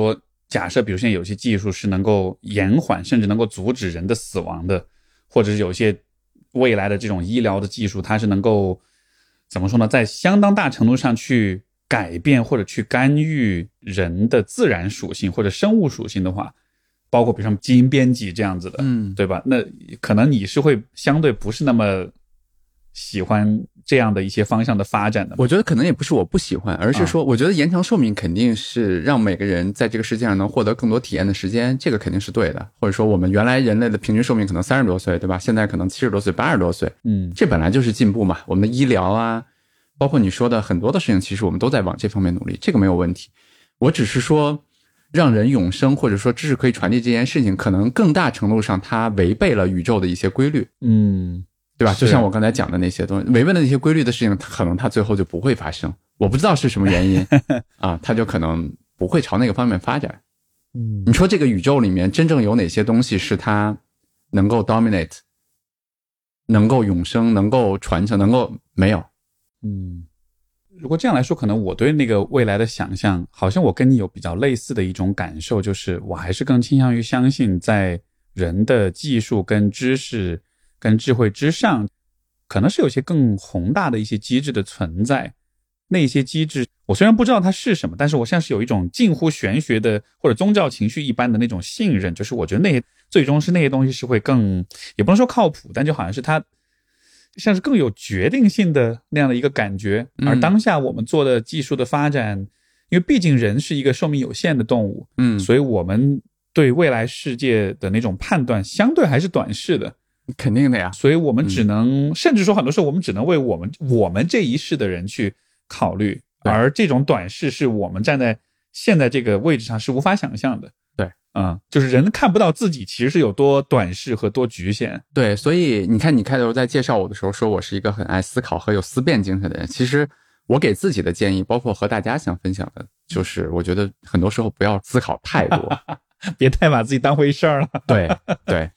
假设比如现在有些技术是能够延缓甚至能够阻止人的死亡的，或者是有些未来的这种医疗的技术，它是能够怎么说呢，在相当大程度上去改变或者去干预人的自然属性或者生物属性的话，包括比如说基因编辑这样子的，对吧？那可能你是会相对不是那么喜欢这样的一些方向的发展的。 我觉得可能也不是我不喜欢，而是说我觉得延长寿命肯定是让每个人在这个世界上能获得更多体验的时间，这个肯定是对的。或者说我们原来人类的平均寿命可能30多岁，对吧？现在可能70多岁80多岁，这本来就是进步嘛。我们的医疗啊，包括你说的很多的事情，其实我们都在往这方面努力，这个没有问题。我只是说让人永生或者说知识可以传递这件事情，可能更大程度上它违背了宇宙的一些规律，对吧？就像我刚才讲的那些东西，违背了那些规律的事情，可能它最后就不会发生。我不知道是什么原因啊，它就可能不会朝那个方面发展。你说这个宇宙里面真正有哪些东西是它能够 dominate， 能够永生，能够传承，能够没有？ 如果这样来说，可能我对那个未来的想象，好像我跟你有比较类似的一种感受，就是我还是更倾向于相信在人的技术跟知识跟智慧之上，可能是有些更宏大的一些机制的存在。那些机制我虽然不知道它是什么，但是我像是有一种近乎玄学的或者宗教情绪一般的那种信任，就是我觉得那些最终是那些东西是会更，也不能说靠谱，但就好像是它像是更有决定性的那样的一个感觉。而当下我们做的技术的发展，因为毕竟人是一个寿命有限的动物，所以我们对未来世界的那种判断相对还是短视的。 肯定的呀， 所以我们只能，甚至说很多时候我们只能为我们这一世的人去考虑，而这种短视是我们站在现在这个位置上是无法想象的。 对， 就是人看不到自己其实是有多短视和多局限。 对，所以你看，你开头在介绍我的时候说我是一个很爱思考和有思辨精神的人，其实我给自己的建议，包括和大家想分享的，就是我觉得很多时候不要思考太多， 别太把自己当回事儿了。 对对。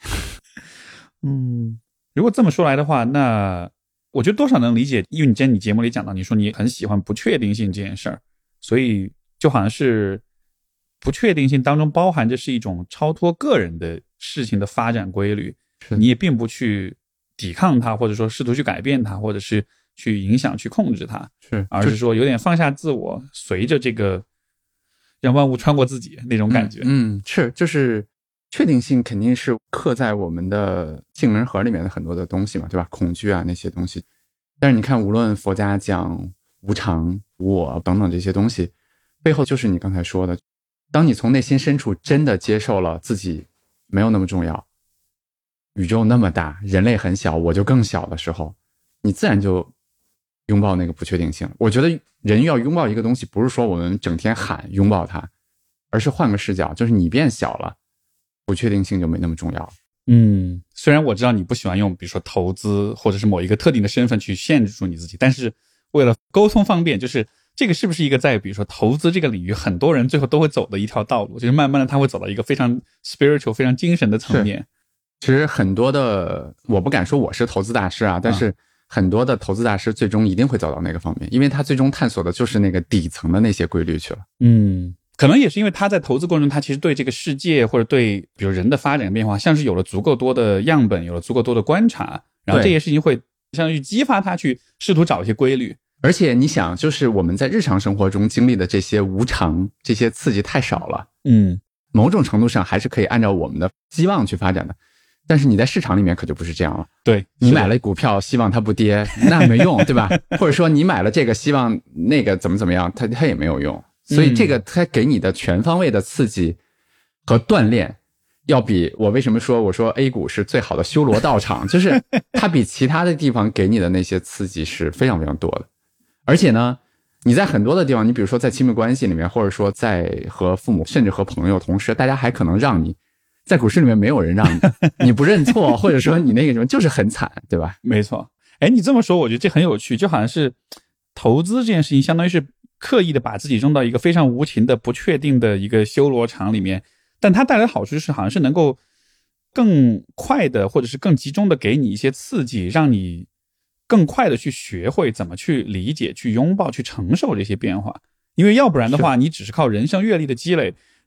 如果这么说来的话，那我觉得多少能理解，因为你之前你节目里讲到，你说你很喜欢不确定性这件事儿，所以就好像是不确定性当中包含着是一种超脱个人的事情的发展规律，你也并不去抵抗它，或者说试图去改变它，或者是去影响去控制它，而是说有点放下自我，随着这个让万物穿过自己那种感觉。 是，就是确定性肯定是刻在我们的杏仁核里面的很多的东西嘛，对吧？恐惧啊那些东西。但是你看，无论佛家讲无常、无我等等这些东西，背后就是你刚才说的，当你从内心深处真的接受了自己没有那么重要，宇宙那么大，人类很小，我就更小的时候，你自然就拥抱那个不确定性。我觉得人要拥抱一个东西，不是说我们整天喊拥抱它，而是换个视角，就是你变小了，不确定性就没那么重要。 虽然我知道你不喜欢用比如说投资或者是某一个特定的身份去限制住你自己，但是为了沟通方便，就是这个是不是一个在比如说投资这个领域很多人最后都会走的一条道路，就是慢慢的他会走到一个非常 spiritual 非常精神的层面。 其实很多的，我不敢说我是投资大师啊，但是很多的投资大师最终一定会走到那个方面，因为他最终探索的就是那个底层的那些规律去了。 可能也是因为他在投资过程中，他其实对这个世界或者对比如人的发展变化，像是有了足够多的样本，有了足够多的观察，然后这些事情会相当于激发他去试图找一些规律。 而且你想，就是我们在日常生活中经历的这些无常，这些刺激太少了，某种程度上还是可以按照我们的希望去发展的。但是你在市场里面可就不是这样了。 对， 你买了股票希望它不跌，那没用，对吧？或者说你买了这个希望那个怎么样，它也没有用。所以这个它给你的全方位的刺激和锻炼，要比我为什么说我说 A 股是最好的修罗道场，就是它比其他的地方给你的那些刺激是非常非常多的。而且呢，你在很多的地方，你比如说在亲密关系里面，或者说在和父母甚至和朋友同事，大家还可能让你，在股市里面没有人让你，你不认错，或者说你那个什么就是很惨，对吧？ 没错。你这么说我觉得这很有趣，就好像是投资这件事情相当于是刻意的把自己扔到一个非常无情的不确定的一个修罗场里面，但它带来的好处是好像是能够更快的或者是更集中的给你一些刺激，让你更快的去学会怎么去理解、去拥抱、去承受这些变化。因为要不然的话，你只是靠人生阅历的积累，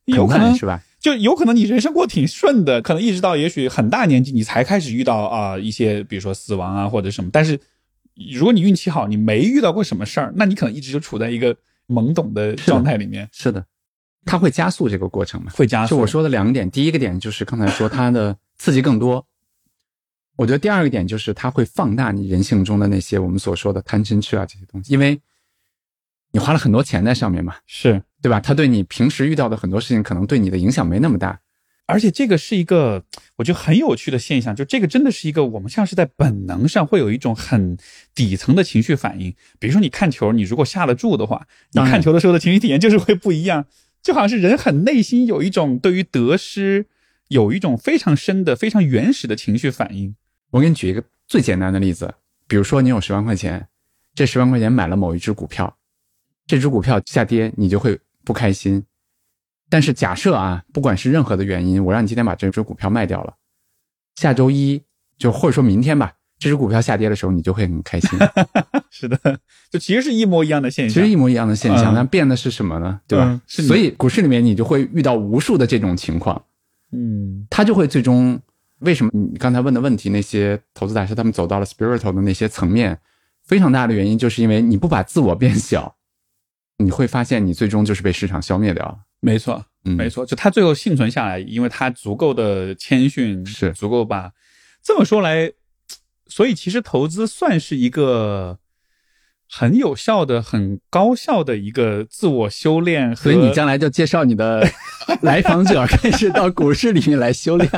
有可能是吧？ 就有可能你人生过挺顺的，可能一直到也许很大年纪你才开始遇到一些比如说死亡啊或者什么，但是如果你运气好，你没遇到过什么事儿，那你可能一直就处在一个懵懂的状态里面。 是的，它会加速这个过程嘛？ 会加速。 就我说的2点，第一个点就是刚才说它的刺激更多，我觉得第二个点就是它会放大你人性中的那些我们所说的贪嗔痴啊这些东西，因为你花了很多钱在上面嘛， 是对吧？它对你平时遇到的很多事情可能对你的影响没那么大。 而且这个是一个我觉得很有趣的现象，就这个真的是一个我们像是在本能上会有一种很底层的情绪反应。比如说你看球，你如果下了注的话，你看球的时候的情绪体验就是会不一样，就好像是人很内心有一种对于得失有一种非常深的非常原始的情绪反应。 我给你举一个最简单的例子，比如说你有10万块钱，这10万块钱买了某一只股票，这只股票下跌你就会不开心。但是假设啊，不管是任何的原因，我让你今天把这只股票卖掉了，下周一就或者说明天吧，这只股票下跌的时候你就会很开心。 是的，就其实是一模一样的现象， 其实一模一样的现象，但变的是什么呢？对吧？所以股市里面你就会遇到无数的这种情况。它就会最终，为什么你刚才问的问题，那些投资大师他们走到了 spiritual 的那些层面，非常大的原因就是因为你不把自我变小，你会发现你最终就是被市场消灭掉了。 没错，没错，就他最后幸存下来，因为他足够的谦逊， 是足够把这么说来，所以其实投资算是一个很有效的、很高效的一个自我修炼。 所以你将来就介绍你的来访者开始到股市里面来修炼。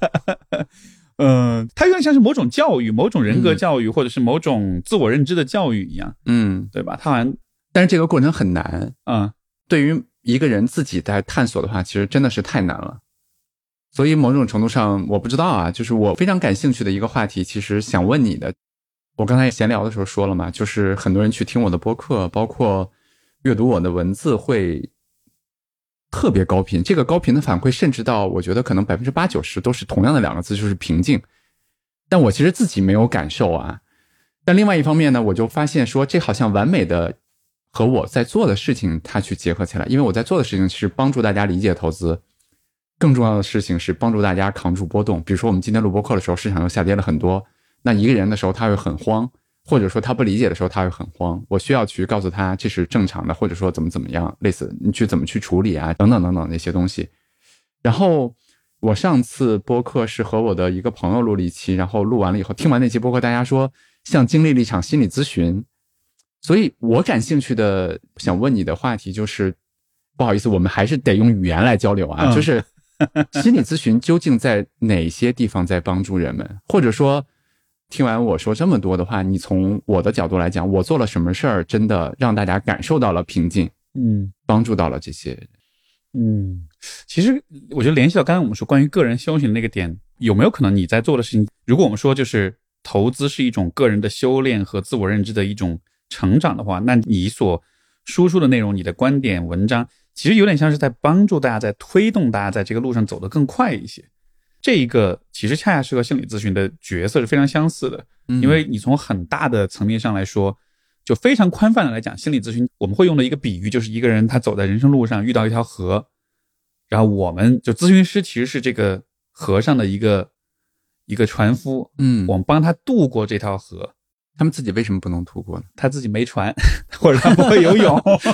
它有点像是某种教育、某种人格教育，或者是某种自我认知的教育一样，对吧？它好像， 但是这个过程很难，对于一个人自己在探索的话，其实真的是太难了。所以某种程度上，我不知道啊，就是我非常感兴趣的一个话题，其实想问你的。我刚才闲聊的时候说了嘛，就是很多人去听我的播客，包括阅读我的文字会特别高频，这个高频的反馈甚至到我觉得可能80%-90%都是同样的2个字，就是平静。但我其实自己没有感受啊。但另外一方面呢，我就发现说这好像完美的和我在做的事情它去结合起来，因为我在做的事情是帮助大家理解投资，更重要的事情是帮助大家扛住波动。比如说我们今天录播课的时候，市场又下跌了很多，那一个人的时候他会很慌，或者说他不理解的时候他会很慌，我需要去告诉他这是正常的，或者说怎么样，类似你去怎么去处理啊，等等等等那些东西。然后我上次播客是和我的一个朋友录了一期，然后录完了以后，听完那期播客，大家说像经历了一场心理咨询。所以我感兴趣的想问你的话题就是，不好意思，我们还是得用语言来交流啊，就是心理咨询究竟在哪些地方在帮助人们，或者说听完我说这么多的话，你从我的角度来讲，我做了什么事儿真的让大家感受到了平静，帮助到了这些人。 其实我觉得联系到刚才我们说关于个人修行那个点，有没有可能你在做的事情，如果我们说就是投资是一种个人的修炼和自我认知的一种成长的话，那你所输出的内容，你的观点文章其实有点像是在帮助大家，在推动大家在这个路上走得更快一些。这一个其实恰恰是和心理咨询的角色是非常相似的，因为你从很大的层面上来说，就非常宽泛的来讲，心理咨询我们会用的一个比喻就是一个人他走在人生路上遇到一条河，然后我们就咨询师其实是这个河上的一个船夫，我们帮他渡过这条河。 他们自己为什么不能渡过呢？ 他自己没船，或者他不会游泳。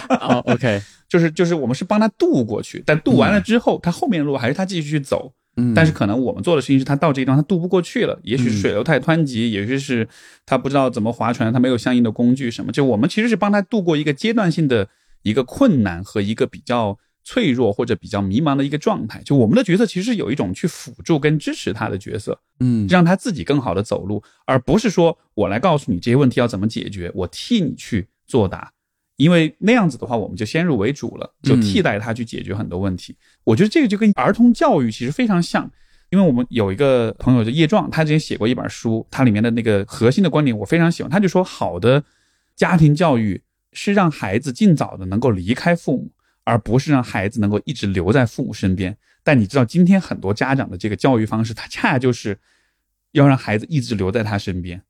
OK， 就是我们是帮他渡过去，但渡完了之后，他后面的路还是他继续去走。但是可能我们做的事情是他到这一段他渡不过去了，也许水流太湍急，也许是他不知道怎么划船，他没有相应的工具什么，就我们其实是帮他渡过一个阶段性的一个困难和一个比较脆弱或者比较迷茫的一个状态，就我们的角色其实有一种去辅助跟支持他的角色，让他自己更好的走路，而不是说我来告诉你这些问题要怎么解决，我替你去作答，因为那样子的话我们就先入为主了，就替代他去解决很多问题。我觉得这个就跟儿童教育其实非常像，因为我们有一个朋友叫叶壮，他之前写过一本书，他里面的那个核心的观点我非常喜欢，他就说好的家庭教育是让孩子尽早的能够离开父母，而不是让孩子能够一直留在父母身边。但你知道今天很多家长的这个教育方式，他恰恰就是要让孩子一直留在他身边，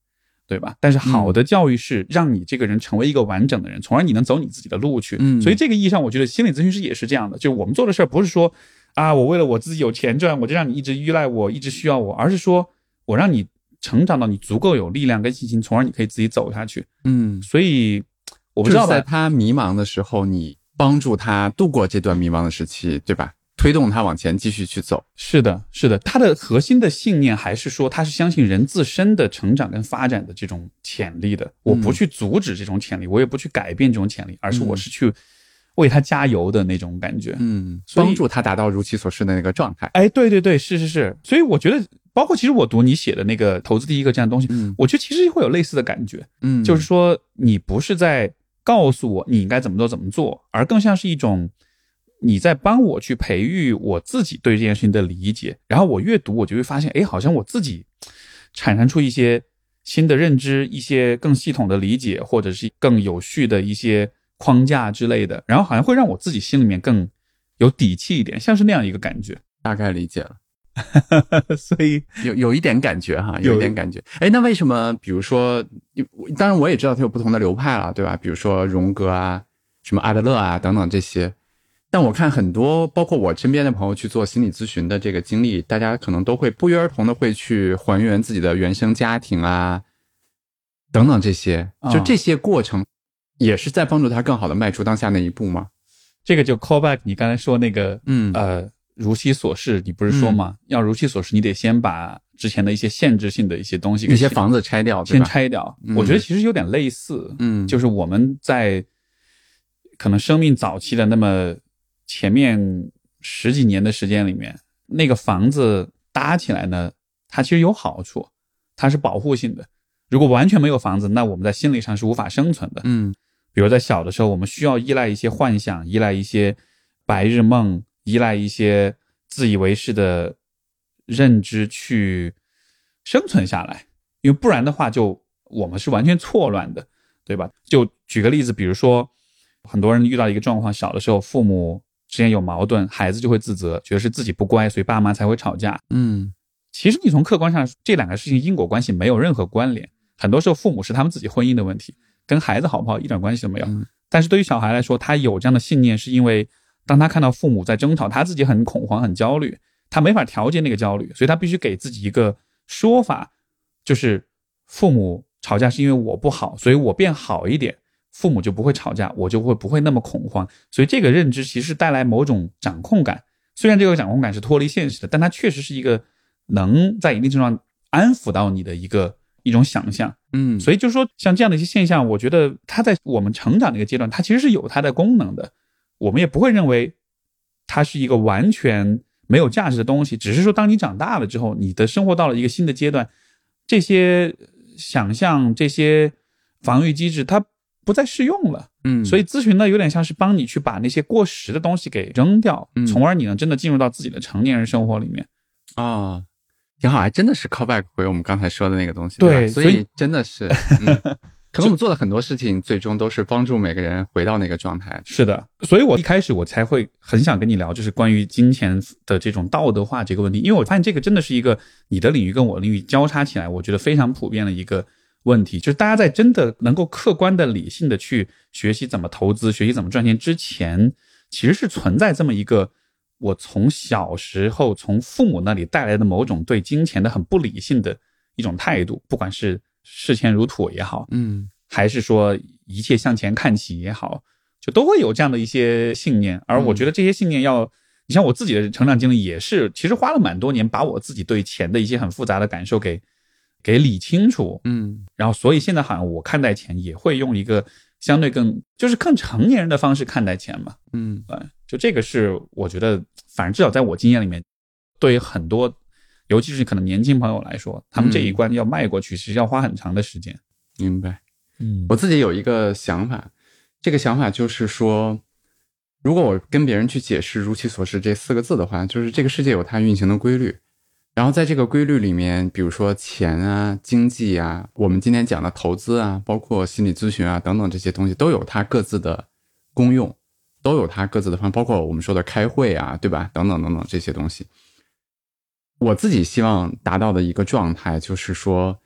对吧？但是好的教育是让你这个人成为一个完整的人，从而你能走你自己的路去。所以这个意义上，我觉得心理咨询师也是这样的，就是我们做的事儿不是说啊，我为了我自己有钱赚，我就让你一直依赖我，一直需要我，而是说我让你成长到你足够有力量跟信心，从而你可以自己走下去。所以我不知道就是在他迷茫的时候，你帮助他度过这段迷茫的时期，对吧？推动他往前继续去走。 是的，是的，他的核心的信念还是说他是相信人自身的成长跟发展的这种潜力的。我不去阻止这种潜力，我也不去改变这种潜力，而是我是去为他加油的那种感觉。 帮助他达到如其所示的那个状态。 哎，对对对，是是是。所以我觉得包括其实我读你写的那个投资第一个这样的东西，我觉得其实会有类似的感觉。就是说你不是在告诉我你应该怎么做怎么做，而更像是一种你在帮我去培育我自己对这件事情的理解，然后我越读我就会发现，哎，好像我自己产生出一些新的认知，一些更系统的理解，或者是更有序的一些框架之类的，然后好像会让我自己心里面更有底气一点，像是那样一个感觉。 大概理解了。 所以有一点感觉哈，有一点感觉。哎，那为什么比如说，当然我也知道它有不同的流派了，对吧？比如说荣格啊，什么阿德勒啊等等这些。但我看很多包括我身边的朋友去做心理咨询的这个经历，大家可能都会不约而同的会去还原自己的原生家庭啊等等这些，就这些过程也是在帮助他更好的迈出当下那一步吗？ 这个就 call back 你刚才说那个如其所示，你不是说吗？要如其所示，你得先把之前的一些限制性的一些东西， 一些房子拆掉， 先拆掉。我觉得其实有点类似，就是我们在可能生命早期的那么前面10几年的时间里面，那个房子搭起来呢，它其实有好处，它是保护性的。如果完全没有房子，那我们在心理上是无法生存的。比如在小的时候，我们需要依赖一些幻想，依赖一些白日梦，依赖一些自以为是的认知去生存下来，因为不然的话就我们是完全错乱的，对吧？就举个例子，比如说很多人遇到一个状况，小的时候父母之间有矛盾，孩子就会自责，觉得是自己不乖，所以爸妈才会吵架。其实你从客观上这两个事情因果关系没有任何关联，很多时候父母是他们自己婚姻的问题，跟孩子好不好一点关系都没有。但是对于小孩来说，他有这样的信念，是因为当他看到父母在争吵，他自己很恐慌很焦虑，他没法调节那个焦虑，所以他必须给自己一个说法，就是父母吵架是因为我不好，所以我变好一点，父母就不会吵架，我就不会那么恐慌。所以这个认知其实带来某种掌控感，虽然这个掌控感是脱离现实的，但它确实是一个能在一定程度上安抚到你的一种想象。所以就是说像这样的一些现象，我觉得它在我们成长的一个阶段，它其实是有它的功能的，我们也不会认为它是一个完全没有价值的东西，只是说当你长大了之后，你的生活到了一个新的阶段，这些想象这些防御机制它不再适用了。所以咨询呢有点像是帮你去把那些过时的东西给扔掉，从而你能真的进入到自己的成年人生活里面。 挺好，还真的是 call back 回我们刚才说的那个东西。 对， 所以真的是可能我们做的很多事情最终都是帮助每个人回到那个状态。 是的，所以我一开始我才会很想跟你聊，就是关于金钱的这种道德化这个问题，因为我发现这个真的是一个你的领域跟我的领域交叉起来，我觉得非常普遍的一个问题，就是大家在真的能够客观的理性的去学习怎么投资，学习怎么赚钱之前，其实是存在这么一个我从小时候从父母那里带来的某种对金钱的很不理性的一种态度，不管是视钱如土也好，还是说一切向前看齐也好，就都会有这样的一些信念。而我觉得这些信念你像我自己的成长经历也是，其实花了蛮多年把我自己对钱的一些很复杂的感受给理清楚。然后所以现在好像我看待钱也会用一个相对更成年人的方式看待钱嘛。就这个是我觉得反正至少在我经验里面，对于很多尤其是可能年轻朋友来说，他们这一关要迈过去其实要花很长的时间。 明白。我自己有一个想法，这个想法就是说，如果我跟别人去解释如其所示这4个字的话，就是这个世界有它运行的规律，然后在这个规律里面，比如说钱啊、经济啊，我们今天讲的投资啊，包括心理咨询啊等等这些东西都有它各自的功用，都有它各自的方，包括我们说的开会啊，对吧？等等等等这些东西。我自己希望达到的一个状态就是说，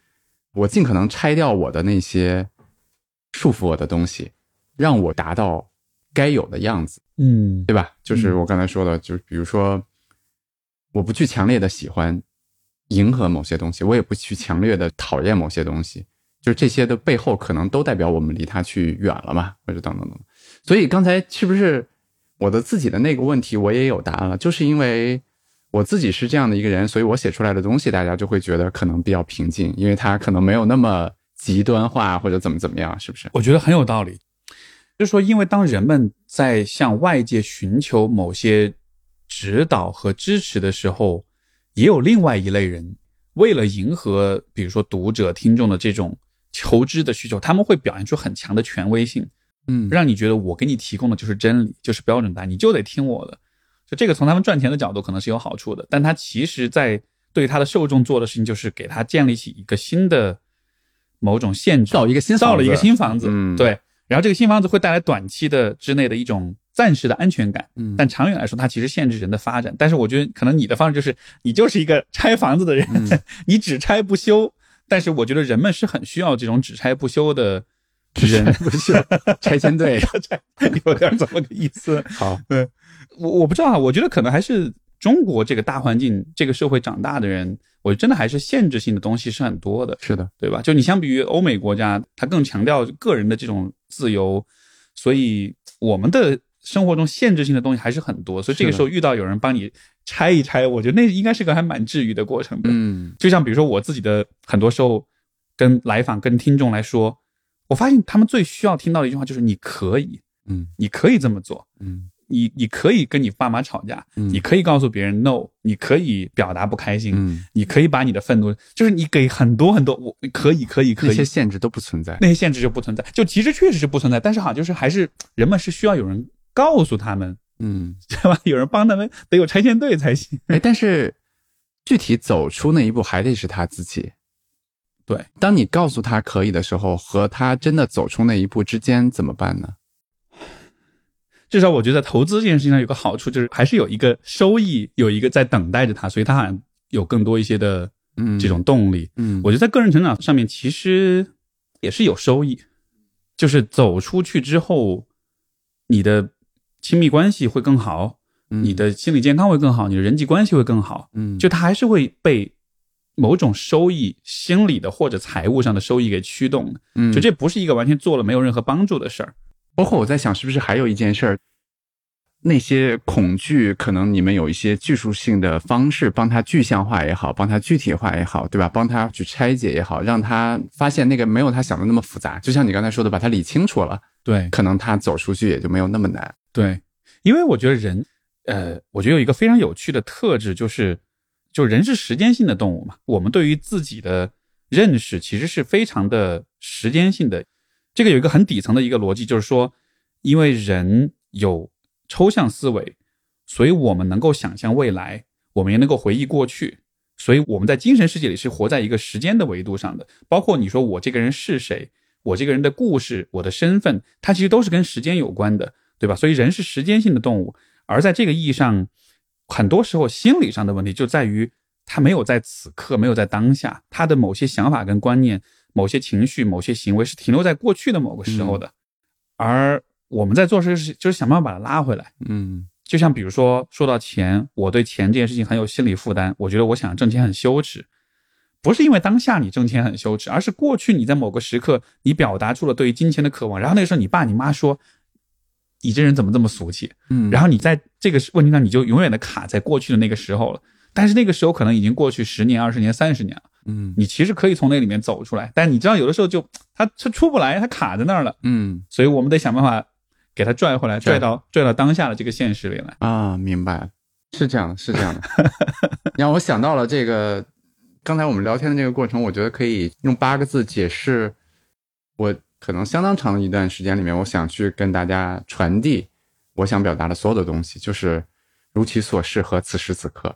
我尽可能拆掉我的那些束缚我的东西，让我达到该有的样子，对吧？就是我刚才说的，就是比如说，我不去强烈的喜欢迎合某些东西，我也不去强烈的讨厌某些东西，就是这些的背后可能都代表我们离它去远了嘛，或者等等等。所以刚才是不是我的自己的那个问题我也有答案了，就是因为我自己是这样的一个人，所以我写出来的东西大家就会觉得可能比较平静，因为它可能没有那么极端化或者怎么样，是不是？ 我觉得很有道理。就是说，因为当人们在向外界寻求某些指导和支持的时候，也有另外一类人为了迎合比如说读者听众的这种求知的需求，他们会表现出很强的权威性，让你觉得我给你提供的就是真理，就是标准答案，你就得听我的。就这个从他们赚钱的角度可能是有好处的，但他其实在对他的受众做的事情就是给他建立起一个新的某种限制，造了一个新房子，对，然后这个新房子会带来短期的之内的一种暂时的安全感，但长远来说它其实限制人的发展。但是我觉得可能你的方式就是你就是一个拆房子的人，你只拆不修，但是我觉得人们是很需要这种只拆不修的人， 不是拆迁队有点这么个意思。 好， 对，我不知道啊，我觉得可能还是中国这个大环境这个社会长大的人，我真的还是限制性的东西是很多的。 是的， 对吧？就你相比于欧美国家，它更强调个人的这种自由，所以我们的生活中限制性的东西还是很多，所以这个时候遇到有人帮你拆一拆，我觉得那应该是个还蛮治愈的过程的。就像比如说我自己的很多时候跟来访跟听众来说，我发现他们最需要听到的一句话就是你可以，你可以这么做，你可以跟你爸妈吵架，你可以告诉别人 no， 你可以表达不开心，你可以把你的愤怒，就是你给很多很多，我可以， 那些限制都不存在， 那些限制就不存在，就其实确实是不存在，但是好像就是还是人们是需要有人告诉他们，对吧？有人帮他们，得有拆迁队才行。 但是具体走出那一步还得是他自己。 对， 当你告诉他可以的时候，和他真的走出那一步之间怎么办呢？ 至少我觉得投资这件事情上有个好处，就是还是有一个收益，有一个在等待着他，所以他好像有更多一些的这种动力。我觉得在个人成长上面其实也是有收益，就是走出去之后，你的亲密关系会更好，你的心理健康会更好，你的人际关系会更好。就他还是会被某种收益，心理的或者财务上的收益给驱动的。就这不是一个完全做了没有任何帮助的事儿。 包括我在想是不是还有一件事儿，那些恐惧可能你们有一些技术性的方式帮他具象化也好，帮他具体化也好，对吧？帮他去拆解也好，让他发现那个没有他想的那么复杂，就像你刚才说的把它理清楚了， 对， 可能他走出去也就没有那么难。 对，因为我觉得人我觉得有一个非常有趣的特质，就是人是时间性的动物嘛，我们对于自己的认识其实是非常的时间性的。这个有一个很底层的一个逻辑，就是说因为人有抽象思维，所以我们能够想象未来，我们也能够回忆过去，所以我们在精神世界里是活在一个时间的维度上的。包括你说我这个人是谁，我这个人的故事，我的身份，它其实都是跟时间有关的，对吧？所以人是时间性的动物，而在这个意义上，很多时候心理上的问题就在于他没有在此刻，没有在当下，他的某些想法跟观念，某些情绪，某些行为是停留在过去的某个时候的。而我们在做事就是想办法把它拉回来。就像比如说说到钱，我对钱这件事情很有心理负担，我觉得我想挣钱很羞耻，不是因为当下你挣钱很羞耻，而是过去你在某个时刻你表达出了对于金钱的渴望，然后那个时候你爸你妈说你这人怎么这么俗气，然后你在这个问题上你就永远的卡在过去的那个时候了。但是那个时候可能已经过去10年20年30年了，你其实可以从那里面走出来，但你知道有的时候就他出不来，他卡在那儿了，所以我们得想办法给他拽回来，拽到当下的这个现实里来啊。明白了，是这样的让我想到了这个刚才我们聊天的这个过程，我觉得可以用8个字解释我可能相当长的一段时间里面我想去跟大家传递我想表达的所有的东西，就是如其所是和此时此刻。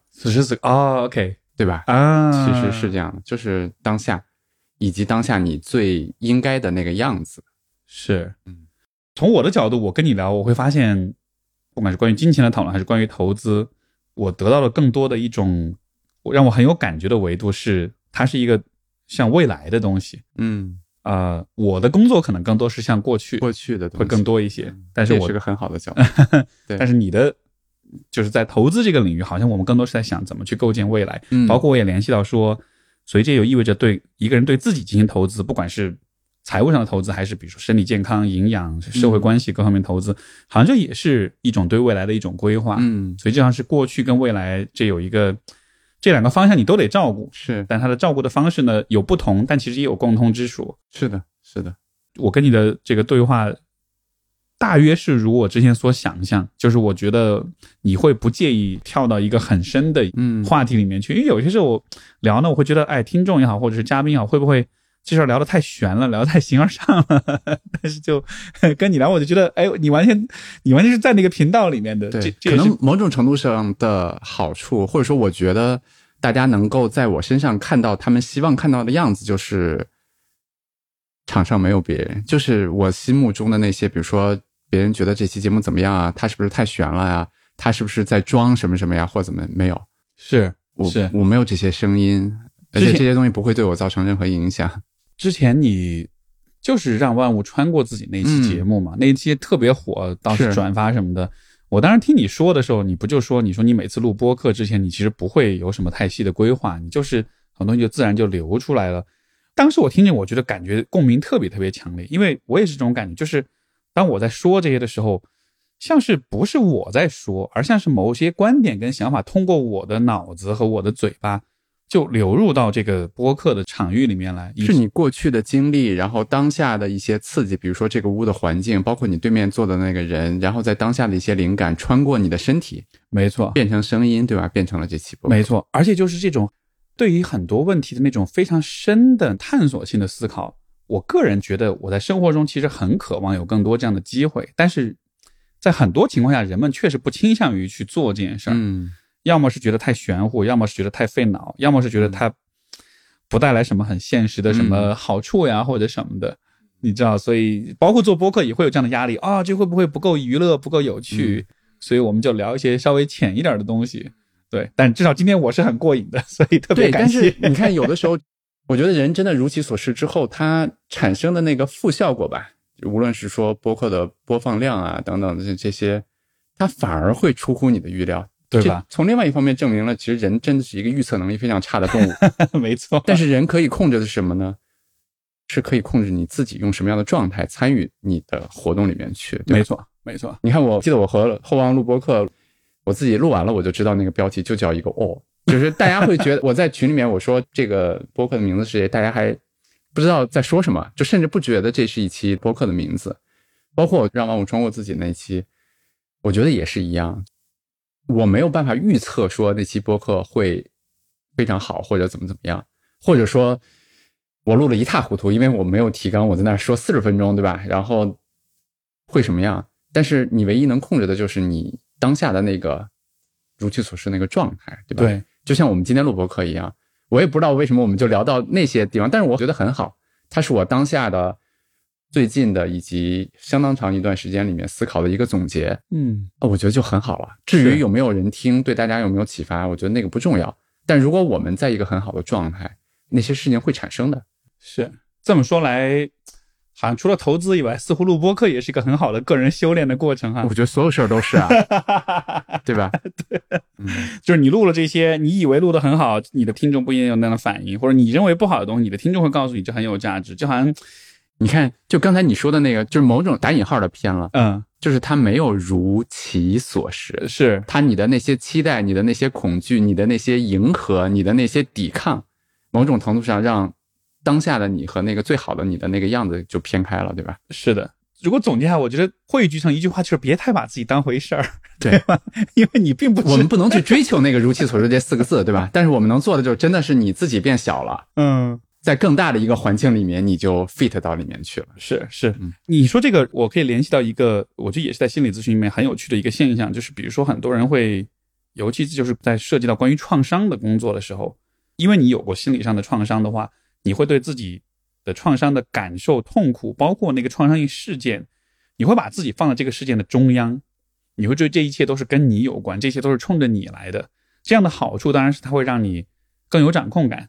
OK， 对吧？其实是这样的，就是当下以及当下你最应该的那个样子。 是，从我的角度，我跟你聊，我会发现不管是关于金钱的讨论还是关于投资，我得到了更多的一种让我很有感觉的维度，是它是一个像未来的东西。我的工作可能更多是像过去的东西会更多一些，但是我也是个很好的角度。 但是你的就是在投资这个领域，好像我们更多是在想怎么去构建未来。包括我也联系到说，所以这就意味着对一个人对自己进行投资，不管是财务上的投资，还是比如说身体健康、营养、社会关系各方面投资，好像这也是一种对未来的一种规划。所以这样是过去跟未来这有一个这两个方向你都得照顾， 是， 但它的照顾的方式呢有不同，但其实也有共通之处。 是的，是的。 我跟你的这个对话大约是如我之前所想象，就是我觉得你会不介意跳到一个很深的话题里面去，因为有些时候我聊呢，我会觉得听众也好，或者是嘉宾也好，会不会这事儿聊得太玄了，聊得太形而上了但是就跟你聊，我就觉得你完全是在那个频道里面的。 对，可能某种程度上的好处，或者说我觉得大家能够在我身上看到他们希望看到的样子，就是场上没有别人，就是我心目中的那些，比如说别人觉得这期节目怎么样啊，他是不是太悬了呀，他是不是在装什么什么呀，或者怎么，没有，我没有这些声音，而且这些东西不会对我造成任何影响。 之前你就是让万物穿过自己那期节目嘛，那一期特别火，当时转发什么的。我当时听你说的时候，你不就说，你说你每次录播客之前，你其实不会有什么太细的规划，你就是很多东西就自然就流出来了。当时我听见，我觉得感觉共鸣特别特别强烈，因为我也是这种感觉，就是当我在说这些的时候，像是不是我在说，而像是某些观点跟想法通过我的脑子和我的嘴巴就流入到这个播客的场域里面来， 是你过去的经历，然后当下的一些刺激，比如说这个屋的环境，包括你对面坐的那个人，然后在当下的一些灵感穿过你的身体， 没错， 变成声音，对吧？变成了这期播客， 没错。而且就是这种对于很多问题的那种非常深的探索性的思考，我个人觉得我在生活中其实很渴望有更多这样的机会，但是在很多情况下，人们确实不倾向于去做这件事儿。要么是觉得太玄乎，要么是觉得太费脑，要么是觉得它不带来什么很现实的什么好处呀，或者什么的，你知道，所以包括做播客也会有这样的压力啊，这会不会不够娱乐，不够有趣？所以我们就聊一些稍微浅一点的东西。对，但至少今天我是很过瘾的，所以特别感谢。 对，但是你看，有的时候我觉得人真的如其所示之后，它产生的那个负效果吧，无论是说播客的播放量啊等等的这些，它反而会出乎你的预料。 对吧？ 从另外一方面证明了，其实人真的是一个预测能力非常差的动物。 没错。 但是人可以控制的是什么呢？是可以控制你自己用什么样的状态参与你的活动里面去。对吧？ 没错，没错。 你看，我记得我和后王录播客，我自己录完了，我就知道那个标题就叫一个就是大家会觉得我在群里面我说这个播客的名字是谁，大家还不知道在说什么，就甚至不觉得这是一期播客的名字。包括我让万物穿过自己那期，我觉得也是一样。我没有办法预测说那期播客会非常好，或者怎么样，或者说我录了一塌糊涂，因为我没有提纲，我在那说40分钟，对吧？然后会什么样？但是你唯一能控制的就是你当下的那个如其所示那个状态，对吧？ 对， 就像我们今天录播客一样，我也不知道为什么我们就聊到那些地方，但是我觉得很好，它是我当下的最近的以及相当长一段时间里面思考的一个总结。我觉得就很好了。至于有没有人听，对大家有没有启发，我觉得那个不重要。但如果我们在一个很好的状态，那些事情会产生的。 是这么说来，好像除了投资以外，似乎录播客也是一个很好的个人修炼的过程哈。 我觉得所有事儿都是啊，对吧？ 对，就是你录了这些，你以为录得很好，你的听众不一定有那样的反应，或者你认为不好的东西，你的听众会告诉你这很有价值，就好像。 你看，就刚才你说的那个，就是某种打引号的偏了，就是他没有如其所示， 是他你的那些期待，你的那些恐惧，你的那些迎合，你的那些抵抗，某种程度上让当下的你和那个最好的你的那个样子就偏开了，对吧？ 是的。如果总结下，我觉得汇聚成一句话就是别太把自己当回事儿， 对吧？因为你并不， 我们不能去追求那个如其所示这4个字，对吧？但是我们能做的就真的是你自己变小了，在更大的一个环境里面，你就 fit 到里面去了。 是，你说这个，我可以联系到一个，我觉得也是在心理咨询里面很有趣的一个现象，就是比如说很多人会，尤其就是在涉及到关于创伤的工作的时候，因为你有过心理上的创伤的话，你会对自己的创伤的感受、痛苦，包括那个创伤性事件，你会把自己放在这个事件的中央，你会觉得这一切都是跟你有关，这些都是冲着你来的。这样的好处当然是它会让你更有掌控感。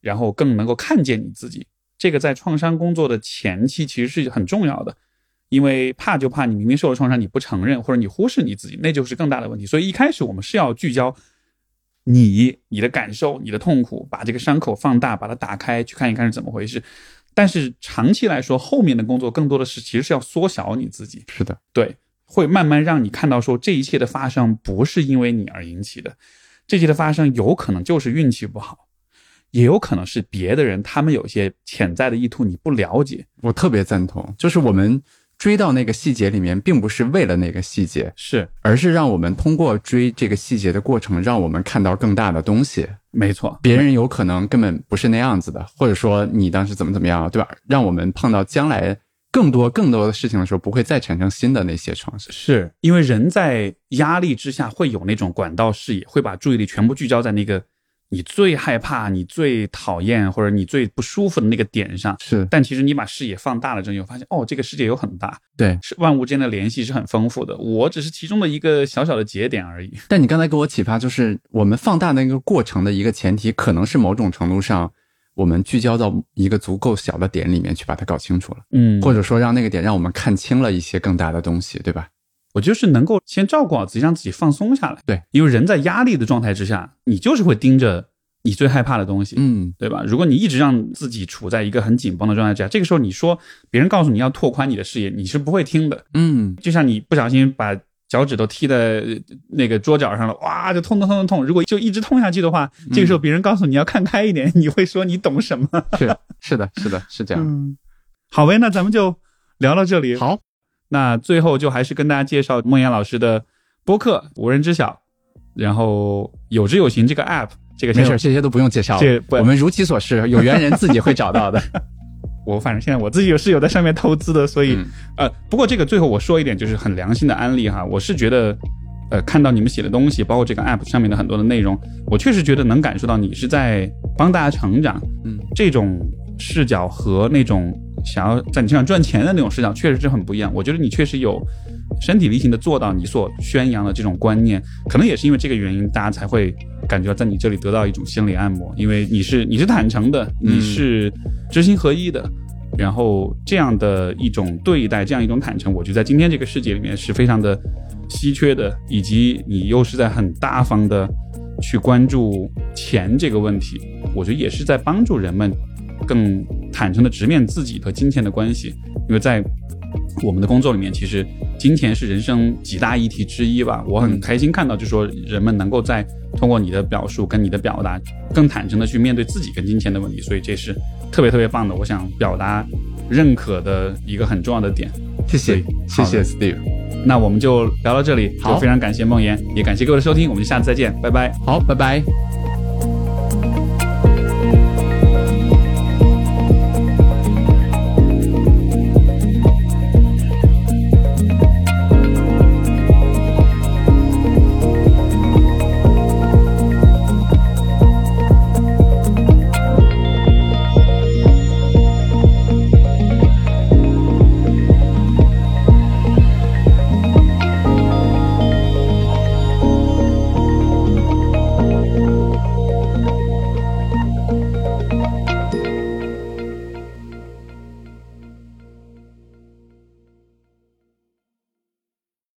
然后更能够看见你自己。这个在创伤工作的前期其实是很重要的，因为怕就怕你明明受了创伤你不承认，或者你忽视你自己，那就是更大的问题。所以一开始我们是要聚焦你的感受，你的痛苦，把这个伤口放大，把它打开，去看一看是怎么回事。但是长期来说，后面的工作更多的是其实是要缩小你自己。 是的， 对，会慢慢让你看到说这一切的发生不是因为你而引起的，这些的发生有可能就是运气不好，也有可能是别的人他们有些潜在的意图你不了解。 我特别赞同，就是我们追到那个细节里面并不是为了那个细节， 是， 而是让我们通过追这个细节的过程让我们看到更大的东西。 没错， 别人有可能根本不是那样子的，或者说你当时怎么样，对吧？让我们碰到将来更多的事情的时候不会再产生新的那些创伤。 是因为人在压力之下会有那种管道视野，会把注意力全部聚焦在那个你最害怕、你最讨厌或者你最不舒服的那个点上。 是，但其实你把视野放大了之后，你会发现哦，这个世界有很大， 对， 是万物之间的联系是很丰富的，我只是其中的一个小小的节点而已。 但你刚才给我启发，就是我们放大那个过程的一个前提，可能是某种程度上我们聚焦到一个足够小的点里面去把它搞清楚了，或者说让那个点让我们看清了一些更大的东西，对吧？ 我就是能够先照顾好自己，让自己放松下来。 对， 因为人在压力的状态之下，你就是会盯着你最害怕的东西，对吧？如果你一直让自己处在一个很紧绷的状态之下，这个时候你说别人告诉你要拓宽你的视野，你是不会听的。就像你不小心把脚趾头踢在那个桌角上了，哇，就痛。如果就一直痛下去的话，这个时候别人告诉你要看开一点，你会说你懂什么？ 是的，是这样。 好呗，那咱们就聊到这里。 好，那最后就还是跟大家介绍孟岩老师的播客无人知晓，然后有知有行这个 app， 这个没事，这些都不用介绍了，我们如其所示，有缘人自己会找到的。 我反正现在我自己是有在上面投资的，所以不过这个最后我说一点就是很良心的安利哈，我是觉得看到你们写的东西，包括这个 app 上面的很多的内容，我确实觉得能感受到你是在帮大家成长。这种视角和那种想要在你身上赚钱的那种视角确实是很不一样。我觉得你确实有身体力行的做到你所宣扬的这种观念，可能也是因为这个原因，大家才会感觉在你这里得到一种心理按摩，因为你是坦诚的，你是知行合一的，然后这样的一种对待，这样一种坦诚，我觉得在今天这个世界里面是非常的稀缺的，以及你又是在很大方的去关注钱这个问题，我觉得也是在帮助人们更坦诚的直面自己和金钱的关系。因为在我们的工作里面，其实金钱是人生几大议题之一吧。我很开心看到就是说人们能够在通过你的表述跟你的表达更坦诚的去面对自己跟金钱的问题，所以这是特别特别棒的，我想表达认可的一个很重要的点。 谢谢 Steve。 那我们就聊到这里，就非常感谢孟岩，也感谢各位的收听，我们就下次再见，拜拜。 好，拜拜。